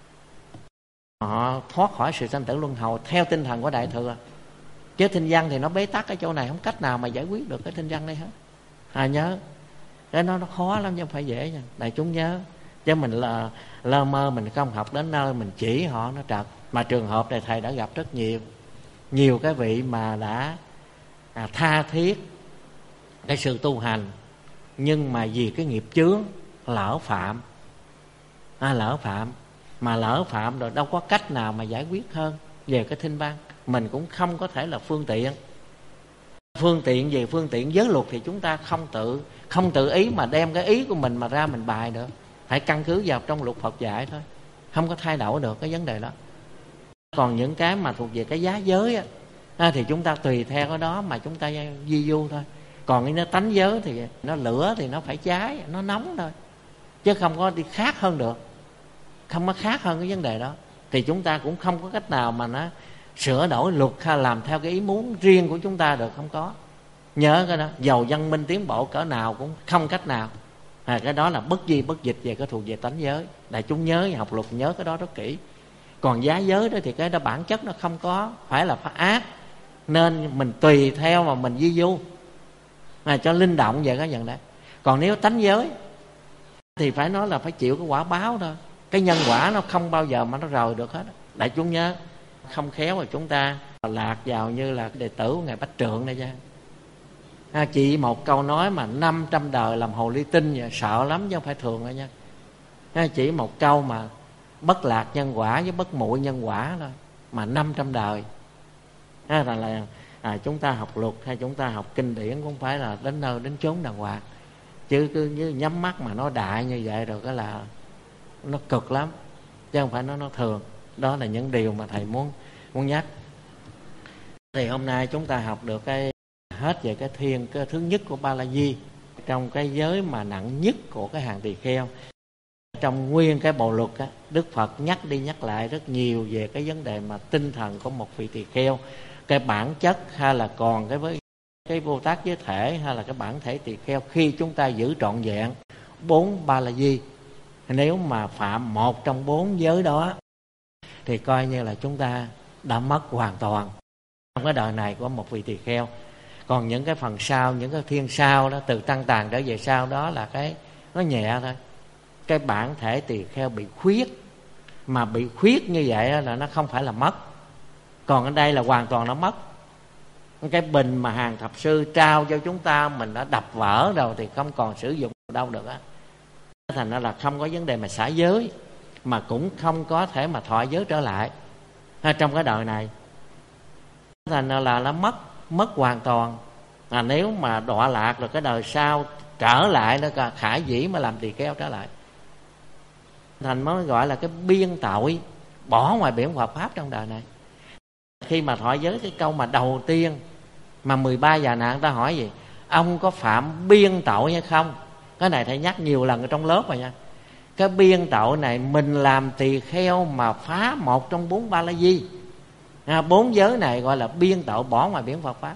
họ thoát khỏi sự sanh tử luân hồi theo tinh thần của Đại Thừa. Chứ Thinh Văn thì nó bế tắc cái chỗ này, không cách nào mà giải quyết được cái Thinh Văn đây hết. À, nhớ cái nó nó khó lắm chứ không phải dễ nha. Đại chúng nhớ, chứ mình là lơ mơ mình không học đến nơi mình chỉ họ nó trật. Mà trường hợp này thầy đã gặp rất nhiều nhiều cái vị mà đã à, tha thiết cái sự tu hành, nhưng mà vì cái nghiệp chướng lỡ phạm à, lỡ phạm Mà lỡ phạm rồi đâu có cách nào mà giải quyết hơn về cái thinh văn. Mình cũng không có thể là phương tiện. Phương tiện về phương tiện giới luật thì chúng ta không tự không tự ý mà đem cái ý của mình mà ra mình bài được. Phải căn cứ vào trong luật Phật dạy thôi, không có thay đổi được cái vấn đề đó. Còn những cái mà thuộc về cái giá giới á, thì chúng ta tùy theo cái đó mà chúng ta di du thôi. Còn cái nó tánh giới thì nó lửa thì nó phải cháy, nó nóng thôi, chứ không có đi khác hơn được, không có khác hơn cái vấn đề đó. Thì chúng ta cũng không có cách nào mà nó sửa đổi luật hay làm theo cái ý muốn riêng của chúng ta được, không có. Nhớ cái đó, dầu văn minh tiến bộ cỡ nào cũng không cách nào. À, cái đó là bất di bất dịch về cái thuộc về tánh giới. Đại chúng nhớ, học luật nhớ cái đó rất kỹ. Còn giá giới đó thì cái đó bản chất nó không có phải là pháp ác, nên mình tùy theo mà mình di du à, cho linh động về cái vấn đề. Còn nếu tánh giới thì phải nói là phải chịu cái quả báo thôi. Cái nhân quả nó không bao giờ mà nó rời được hết. Đại chúng nhớ, không khéo rồi chúng ta lạc vào như là đệ tử của Ngài Bách Trượng này chứ. À, chỉ một câu nói mà năm trăm đời làm hồ ly tinh vậy, sợ lắm chứ không phải thường đâu nha. À, chỉ một câu mà bất lạc nhân quả với bất muội nhân quả thôi mà năm trăm đời. À, là, là à, chúng ta học luật hay chúng ta học kinh điển cũng phải là đến nơi đến chốn đàng hoàng, chứ cứ như nhắm mắt mà nói đại như vậy rồi cái là nó cực lắm, chứ không phải nó nó thường. Đó là những điều mà thầy muốn muốn nhắc. Thì hôm nay chúng ta học được cái hết về cái thiên cái thứ nhất của Ba La Di, trong cái giới mà nặng nhất của cái hàng tỳ kheo. Trong nguyên cái bộ luật á, Đức Phật nhắc đi nhắc lại rất nhiều về cái vấn đề mà tinh thần của một vị tỳ kheo, cái bản chất hay là còn cái với cái vô tác giới thể hay là cái bản thể tỳ kheo. Khi chúng ta giữ trọn vẹn bốn Ba La Di, nếu mà phạm một trong bốn giới đó thì coi như là chúng ta đã mất hoàn toàn trong cái đời này của một vị tỳ kheo. Còn những cái phần sau, những cái thiên sau đó, từ tăng tàn trở về sau đó là cái nó nhẹ thôi. Cái bản thể tỳ kheo bị khuyết, mà bị khuyết như vậy là nó không phải là mất. Còn ở đây là hoàn toàn nó mất. Cái bình mà hàng thập sư trao cho chúng ta mình đã đập vỡ rồi thì không còn sử dụng đâu được á. Thành ra là không có vấn đề mà xả giới, mà cũng không có thể mà thọ giới trở lại trong cái đời này. Thành ra là nó mất mất hoàn toàn. À, nếu mà đọa lạc rồi cái đời sau trở lại nó cả khả dĩ mà làm tỳ kheo trở lại. Thành mới gọi là cái biên tội, bỏ ngoài biển Phật pháp trong đời này. Khi mà thọ giới, cái câu mà đầu tiên mà mười ba già nạn ta hỏi gì? Ông có phạm biên tội hay không? Cái này thầy nhắc nhiều lần ở trong lớp rồi nha. Cái biên tội này mình làm tỳ kheo mà phá một trong bốn Ba La Di, à, bốn giới này gọi là biên tội, bỏ ngoài biển Phật pháp.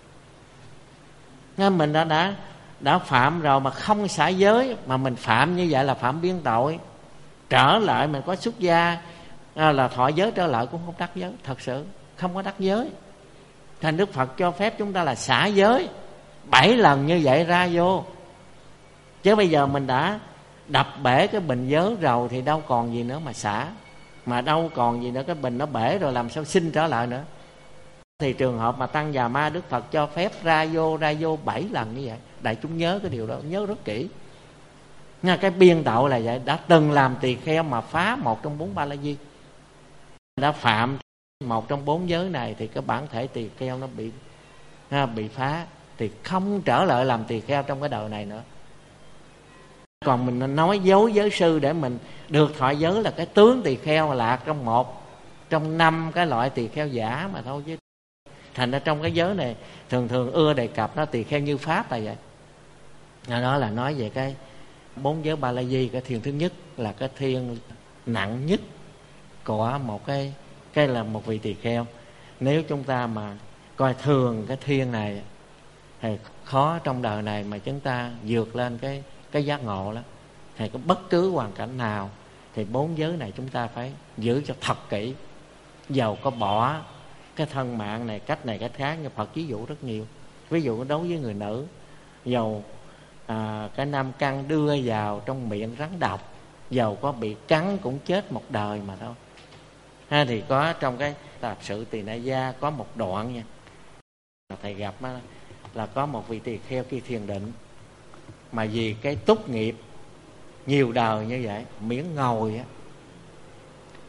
Nên mình đã, đã đã phạm rồi mà không xả giới, mà mình phạm như vậy là phạm biên tội. Trở lại mình có xuất gia à, là thọ giới trở lại cũng không đắc giới, thật sự không có đắc giới. Thành Đức Phật cho phép chúng ta là xả giới bảy lần như vậy ra vô. Chứ bây giờ mình đã đập bể cái bình giới rồi thì đâu còn gì nữa mà xả. Mà đâu còn gì nữa, cái bình nó bể rồi làm sao sinh trở lại nữa. Thì trường hợp mà Tăng Già Ma, Đức Phật cho phép ra vô ra vô bảy lần như vậy. Đại chúng nhớ cái điều đó, nhớ rất kỹ nha. Cái biên tội là vậy. Đã từng làm tỳ kheo mà phá một trong bốn Ba La Di, đã phạm một trong bốn giới này thì cái bản thể tỳ kheo nó bị ha, bị phá, thì không trở lại làm tỳ kheo trong cái đời này nữa. Còn mình nói dối giới sư để mình được thọ giới là cái tướng tỳ kheo lạc trong một trong năm cái loại tỳ kheo giả mà thôi. Chứ thành ra trong cái giới này thường thường ưa đề cập nó tỳ kheo như pháp là vậy. Đó là nói về cái bốn giới Ba La Di. Cái thiên thứ nhất là cái thiên nặng nhất của một cái cái là một vị tỳ kheo. Nếu chúng ta mà coi thường cái thiên này thì khó trong đời này mà chúng ta vượt lên cái cái giác ngộ đó. Thì có bất cứ hoàn cảnh nào thì bốn giới này chúng ta phải giữ cho thật kỹ. Dầu có bỏ cái thân mạng này cách này cách khác, như Phật ví dụ rất nhiều. Ví dụ đối với người nữ, dầu à, cái nam căn đưa vào trong miệng rắn độc, dầu có bị cắn cũng chết một đời mà thôi. Ha, thì có trong cái tạp sự Tỳ Na Gia có một đoạn nha, thầy gặp đó, là có một vị tỳ kheo kia thiền định, mà vì cái túc nghiệp nhiều đời như vậy, miễn ngồi á,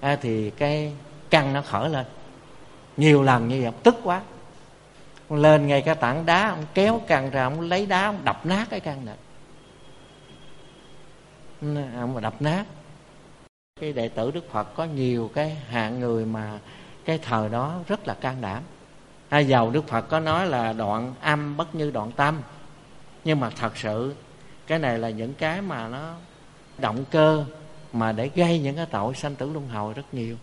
à, thì cái căn nó khởi lên nhiều lần như vậy, tức quá, lên ngay cái tảng đá, ông kéo căn ra, ông lấy đá ông đập nát cái căn này, ông mà đập nát. Cái đệ tử Đức Phật có nhiều cái hạng người mà cái thời đó rất là can đảm. Hay dầu Đức Phật có nói là đoạn âm bất như đoạn tâm, nhưng mà thật sự cái này là những cái mà nó động cơ mà để gây những cái tội sanh tử luân hồi rất nhiều.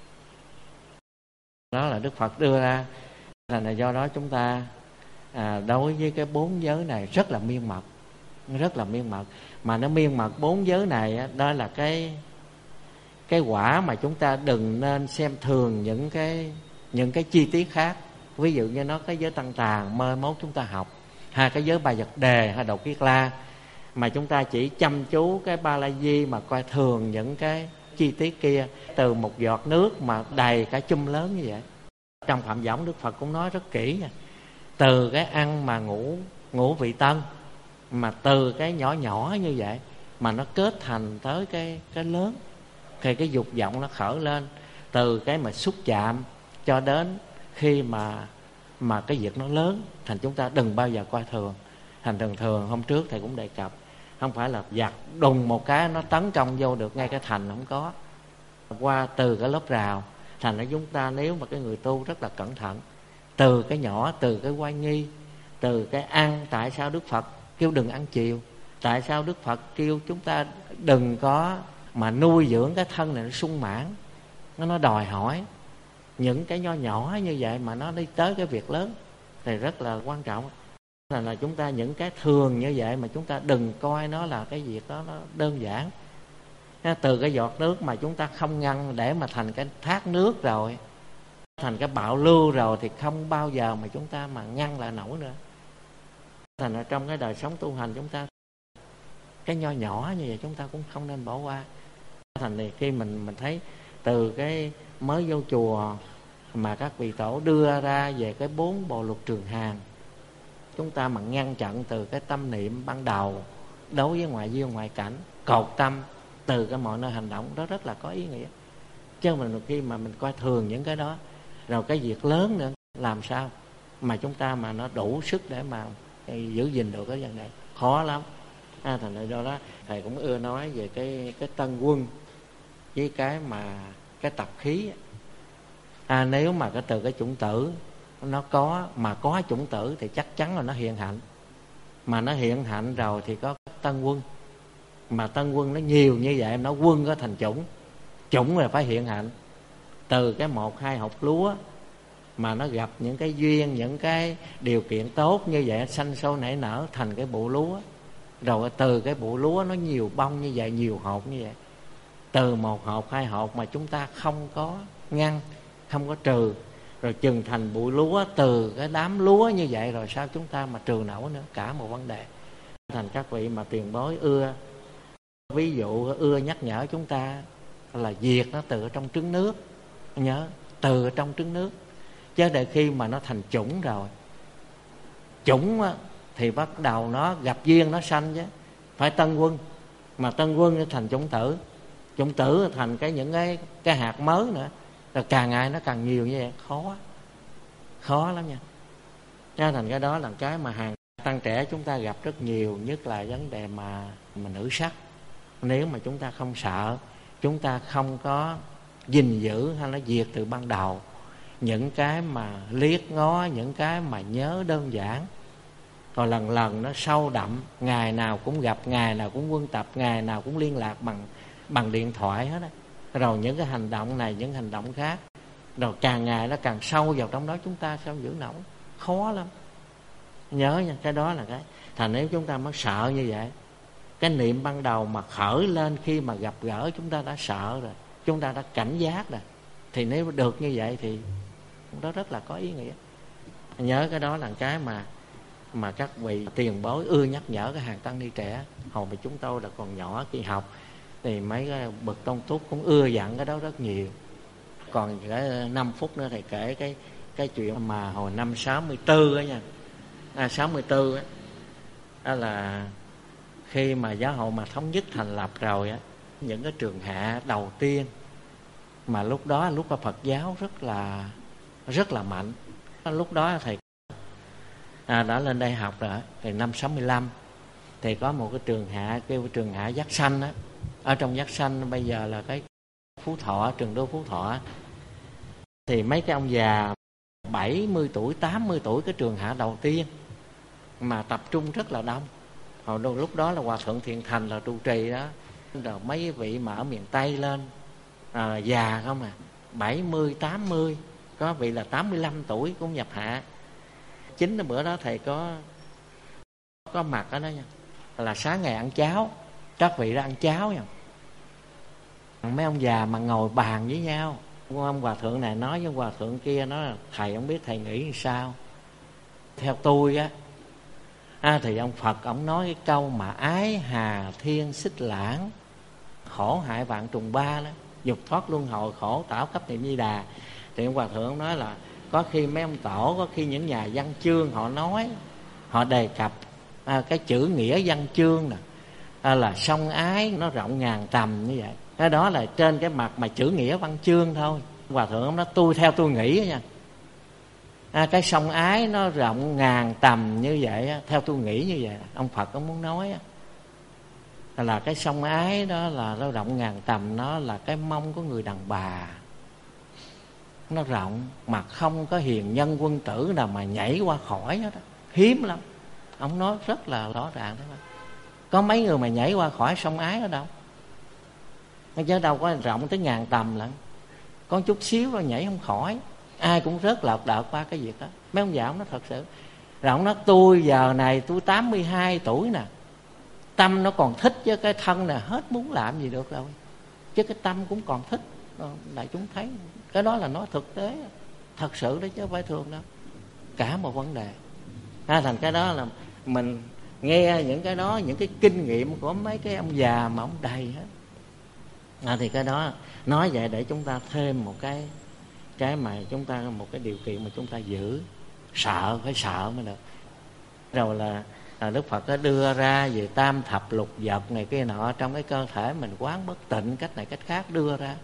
Đó là Đức Phật đưa ra. Thành là do đó chúng ta à, đối với cái bốn giới này rất là miên mật, rất là miên mật. Mà nó miên mật bốn giới này đó là cái cái quả mà chúng ta đừng nên xem thường những cái những cái chi tiết khác. Ví dụ như nó cái giới Tăng Tàng mơ mốt chúng ta học, hay cái giới Ba Vật Đề hay Độc Kiết La, mà chúng ta chỉ chăm chú cái Ba La Di mà coi thường những cái chi tiết kia. Từ một giọt nước mà đầy cả chum lớn như vậy. Trong Phạm Võng Đức Phật cũng nói rất kỹ nha. Từ cái ăn mà ngũ ngũ vị tân, mà từ cái nhỏ nhỏ như vậy mà nó kết thành tới cái cái lớn, thì cái dục vọng nó khởi lên. Từ cái mà xúc chạm cho đến khi mà mà cái việc nó lớn, thành chúng ta đừng bao giờ coi thường. Thành thường thường hôm trước thầy cũng đề cập, không phải là giặt đùng một cái nó tấn công vô được ngay cái thành, không có. Qua từ cái lớp rào. Thành ra chúng ta nếu mà cái người tu rất là cẩn thận, từ cái nhỏ, từ cái oai nghi, từ cái ăn. Tại sao Đức Phật kêu đừng ăn chiều? Tại sao Đức Phật kêu chúng ta đừng có mà nuôi dưỡng cái thân này nó sung mãn? Nó nó đòi hỏi những cái nho nhỏ như vậy mà nó đi tới cái việc lớn thì rất là quan trọng. Là, là chúng ta những cái thường như vậy mà chúng ta đừng coi nó là cái việc đó nó đơn giản. Từ cái giọt nước mà chúng ta không ngăn để mà thành cái thác nước rồi, thành cái bạo lưu rồi, thì không bao giờ mà chúng ta mà ngăn lại nổi nữa. Thành ra trong cái đời sống tu hành chúng ta, cái nho nhỏ như vậy chúng ta cũng không nên bỏ qua. Thành thì khi mình mình thấy từ cái mới vô chùa mà các vị tổ đưa ra về cái bốn bộ luật trường hàng, chúng ta mà ngăn chặn từ cái tâm niệm ban đầu đối với ngoại duyên ngoại cảnh, cột tâm từ cái mọi nơi hành động, đó rất là có ý nghĩa. Chứ mình khi mà mình coi thường những cái đó, rồi cái việc lớn nữa, làm sao mà chúng ta mà nó đủ sức để mà giữ gìn được cái vấn đề khó lắm. À, thành ra do đó thầy cũng ưa nói về cái cái tân quân với cái mà cái tập khí. À, nếu mà cái từ cái chủng tử nó có, mà có chủng tử thì chắc chắn là nó hiện hạnh. Mà nó hiện hạnh rồi thì có tân quân. Mà tân quân nó nhiều như vậy, nó quân có thành chủng. Chủng là phải hiện hạnh. Từ cái một hai hột lúa mà nó gặp những cái duyên, những cái điều kiện tốt như vậy, xanh sâu nảy nở thành cái bộ lúa. Rồi từ cái bộ lúa nó nhiều bông như vậy, nhiều hột như vậy. Từ một hột, hai hột mà chúng ta không có ngăn, không có trừ, rồi chừng thành bụi lúa. Từ cái đám lúa như vậy rồi sao chúng ta mà trừ nổi nữa, cả một vấn đề. Thành các vị mà tiền bối ưa, ví dụ ưa nhắc nhở chúng ta là diệt nó từ trong trứng nước. Nhớ, từ trong trứng nước. Chứ để khi mà nó thành chủng rồi, chủng thì bắt đầu nó gặp duyên nó sanh chứ. Phải tân quân. Mà tân quân thành chủng tử. Chủng tử thành cái những cái, cái hạt mới nữa. Rồi càng ngày nó càng nhiều như vậy, khó. Khó lắm nha. Nên thành cái đó là cái mà hàng tăng trẻ chúng ta gặp rất nhiều. Nhất là vấn đề mà, mà nữ sắc. Nếu mà chúng ta không sợ, chúng ta không có gìn giữ hay nó diệt từ ban đầu những cái mà liếc ngó, những cái mà nhớ đơn giản, rồi lần lần nó sâu đậm, ngày nào cũng gặp, ngày nào cũng quân tập, ngày nào cũng liên lạc bằng bằng điện thoại hết á. Rồi những cái hành động này, những hành động khác, rồi càng ngày nó càng sâu vào trong đó, chúng ta sao giữ nổi, khó lắm. Nhớ nha, cái đó là cái thành nếu chúng ta mới sợ như vậy. Cái niệm ban đầu mà khởi lên khi mà gặp gỡ, chúng ta đã sợ rồi, chúng ta đã cảnh giác rồi, thì nếu được như vậy thì đó rất là có ý nghĩa. Nhớ cái đó là cái mà mà các vị tiền bối ưa nhắc nhở cái hàng tăng ni trẻ. Hồi mà chúng tôi là còn nhỏ khi học thì mấy cái bậc tông túc cũng ưa dặn cái đó rất nhiều. Còn cái năm phút nữa thầy kể cái cái chuyện mà hồi năm sáu mươi tư á nha. À, sáu mươi tư á, đó là khi mà giáo hội mà thống nhất thành lập rồi á, những cái trường hạ đầu tiên Mà lúc đó lúc mà Phật giáo rất là rất là mạnh. Lúc đó thầy à, đã lên đây học rồi, thì năm sáu mươi lăm thì có một cái trường hạ kêu trường hạ Giác Sanh á. Ở trong Giác Sanh bây giờ là cái Phú Thọ, trường đô Phú Thọ, thì mấy cái ông già bảy mươi tuổi, tám mươi tuổi, cái trường hạ đầu tiên mà tập trung rất là đông. Hồi đó, lúc đó là Hòa Thượng Thiện Thành là trụ trì đó, rồi mấy vị mà ở miền Tây lên à, già không à, bảy mươi, tám mươi, có vị là tám mươi lăm tuổi cũng nhập hạ. Chính là bữa đó thầy có có mặt ở đó nha, là sáng ngày ăn cháo, các vị đó ăn cháo nha. Mấy ông già mà ngồi bàn với nhau, ông Hòa Thượng này nói với Hòa Thượng kia, nói là thầy không biết thầy nghĩ sao. Theo tôi á, à, thì ông Phật ông nói cái câu mà ái hà thiên xích lãng, khổ hại vạn trùng ba đó, dục thoát luân hồi, khổ tảo cấp niệm Di Đà. Thì ông Hòa Thượng nói là có khi mấy ông tổ, có khi những nhà văn chương họ nói, họ đề cập à, cái chữ nghĩa văn chương nè, à, là sông ái nó rộng ngàn tầm như vậy. Cái đó là trên cái mặt mà chữ nghĩa văn chương thôi. Hòa Thượng ông nói tôi theo tôi nghĩ nha, à, cái sông ái nó rộng ngàn tầm như vậy á, theo tôi nghĩ như vậy. Ông Phật ông muốn nói á, là cái sông ái đó là nó rộng ngàn tầm, nó là cái mông của người đàn bà, nó rộng mà không có hiền nhân quân tử nào mà nhảy qua khỏi đó, đó. Hiếm lắm. Ông nói rất là rõ ràng đó. Có mấy người mà nhảy qua khỏi sông ái ở đâu, chứ đâu có rộng tới ngàn tầm lận. Có chút xíu rồi nhảy không khỏi. Ai cũng rất là đợt qua cái việc đó. Mấy ông già ông nói thật sự. Rồi ông nói tôi giờ này tôi tám mươi hai tuổi nè, tâm nó còn thích với cái thân này, hết muốn làm gì được đâu, chứ cái tâm cũng còn thích. Đại chúng thấy cái đó là nói thực tế, thật sự đó chứ không phải thường đâu. Cả một vấn đề à, thành cái đó là mình nghe những cái đó, những cái kinh nghiệm của mấy cái ông già mà ông đầy hết à, thì cái đó nói vậy để chúng ta thêm một cái cái mà chúng ta một cái điều kiện mà chúng ta giữ. Sợ phải sợ mới được. Rồi là à, Đức Phật đã đưa ra về tam thập lục vật này kia nọ trong cái cơ thể mình, quán bất tịnh cách này cách khác đưa ra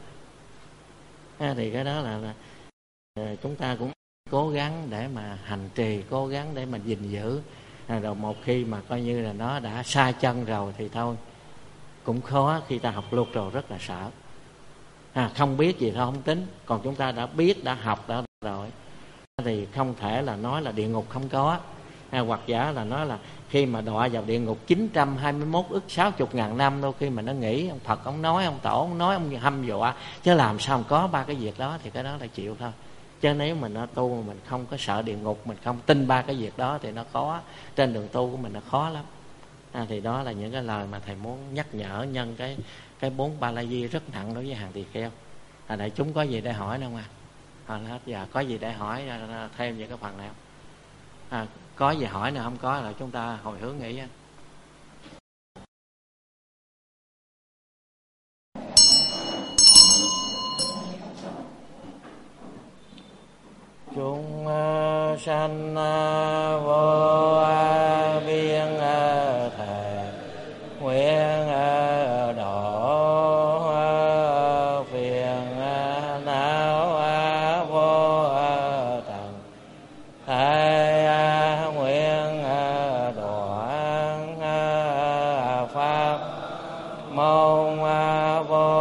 à, thì cái đó là, là à, chúng ta cũng cố gắng để mà hành trì, cố gắng để mình gìn giữ à, rồi một khi mà coi như là nó đã sai chân rồi thì thôi cũng khó. Khi ta học luật rồi rất là sợ à, không biết gì thôi không tính, còn chúng ta đã biết, đã học đã rồi thì không thể là nói là địa ngục không có à, hoặc giả là nói là khi mà đọa vào địa ngục chín trăm hai mươi mốt ức sáu mươi ngàn năm, đôi khi mà nó nghĩ ông Phật ông nói, ông tổ ông nói, ông hăm dọa, chứ làm sao không có ba cái việc đó, thì cái đó là chịu thôi. Chứ nếu mình nó tu mà mình không có sợ địa ngục, mình không tin ba cái việc đó thì nó khó, trên đường tu của mình nó khó lắm à, thì đó là những cái lời mà thầy muốn nhắc nhở nhân cái cái bốn ba la di rất nặng đối với hàng tỳ kheo à, để chúng có gì để hỏi đâu mà à, hết giờ có gì để hỏi thêm về cái phần này không à, có gì hỏi nào không có là chúng ta hồi hướng nghĩ. Chúng sanh vô biên thể nguyện độ phiền não vô tận, thầy nguyện đoạn pháp môn vô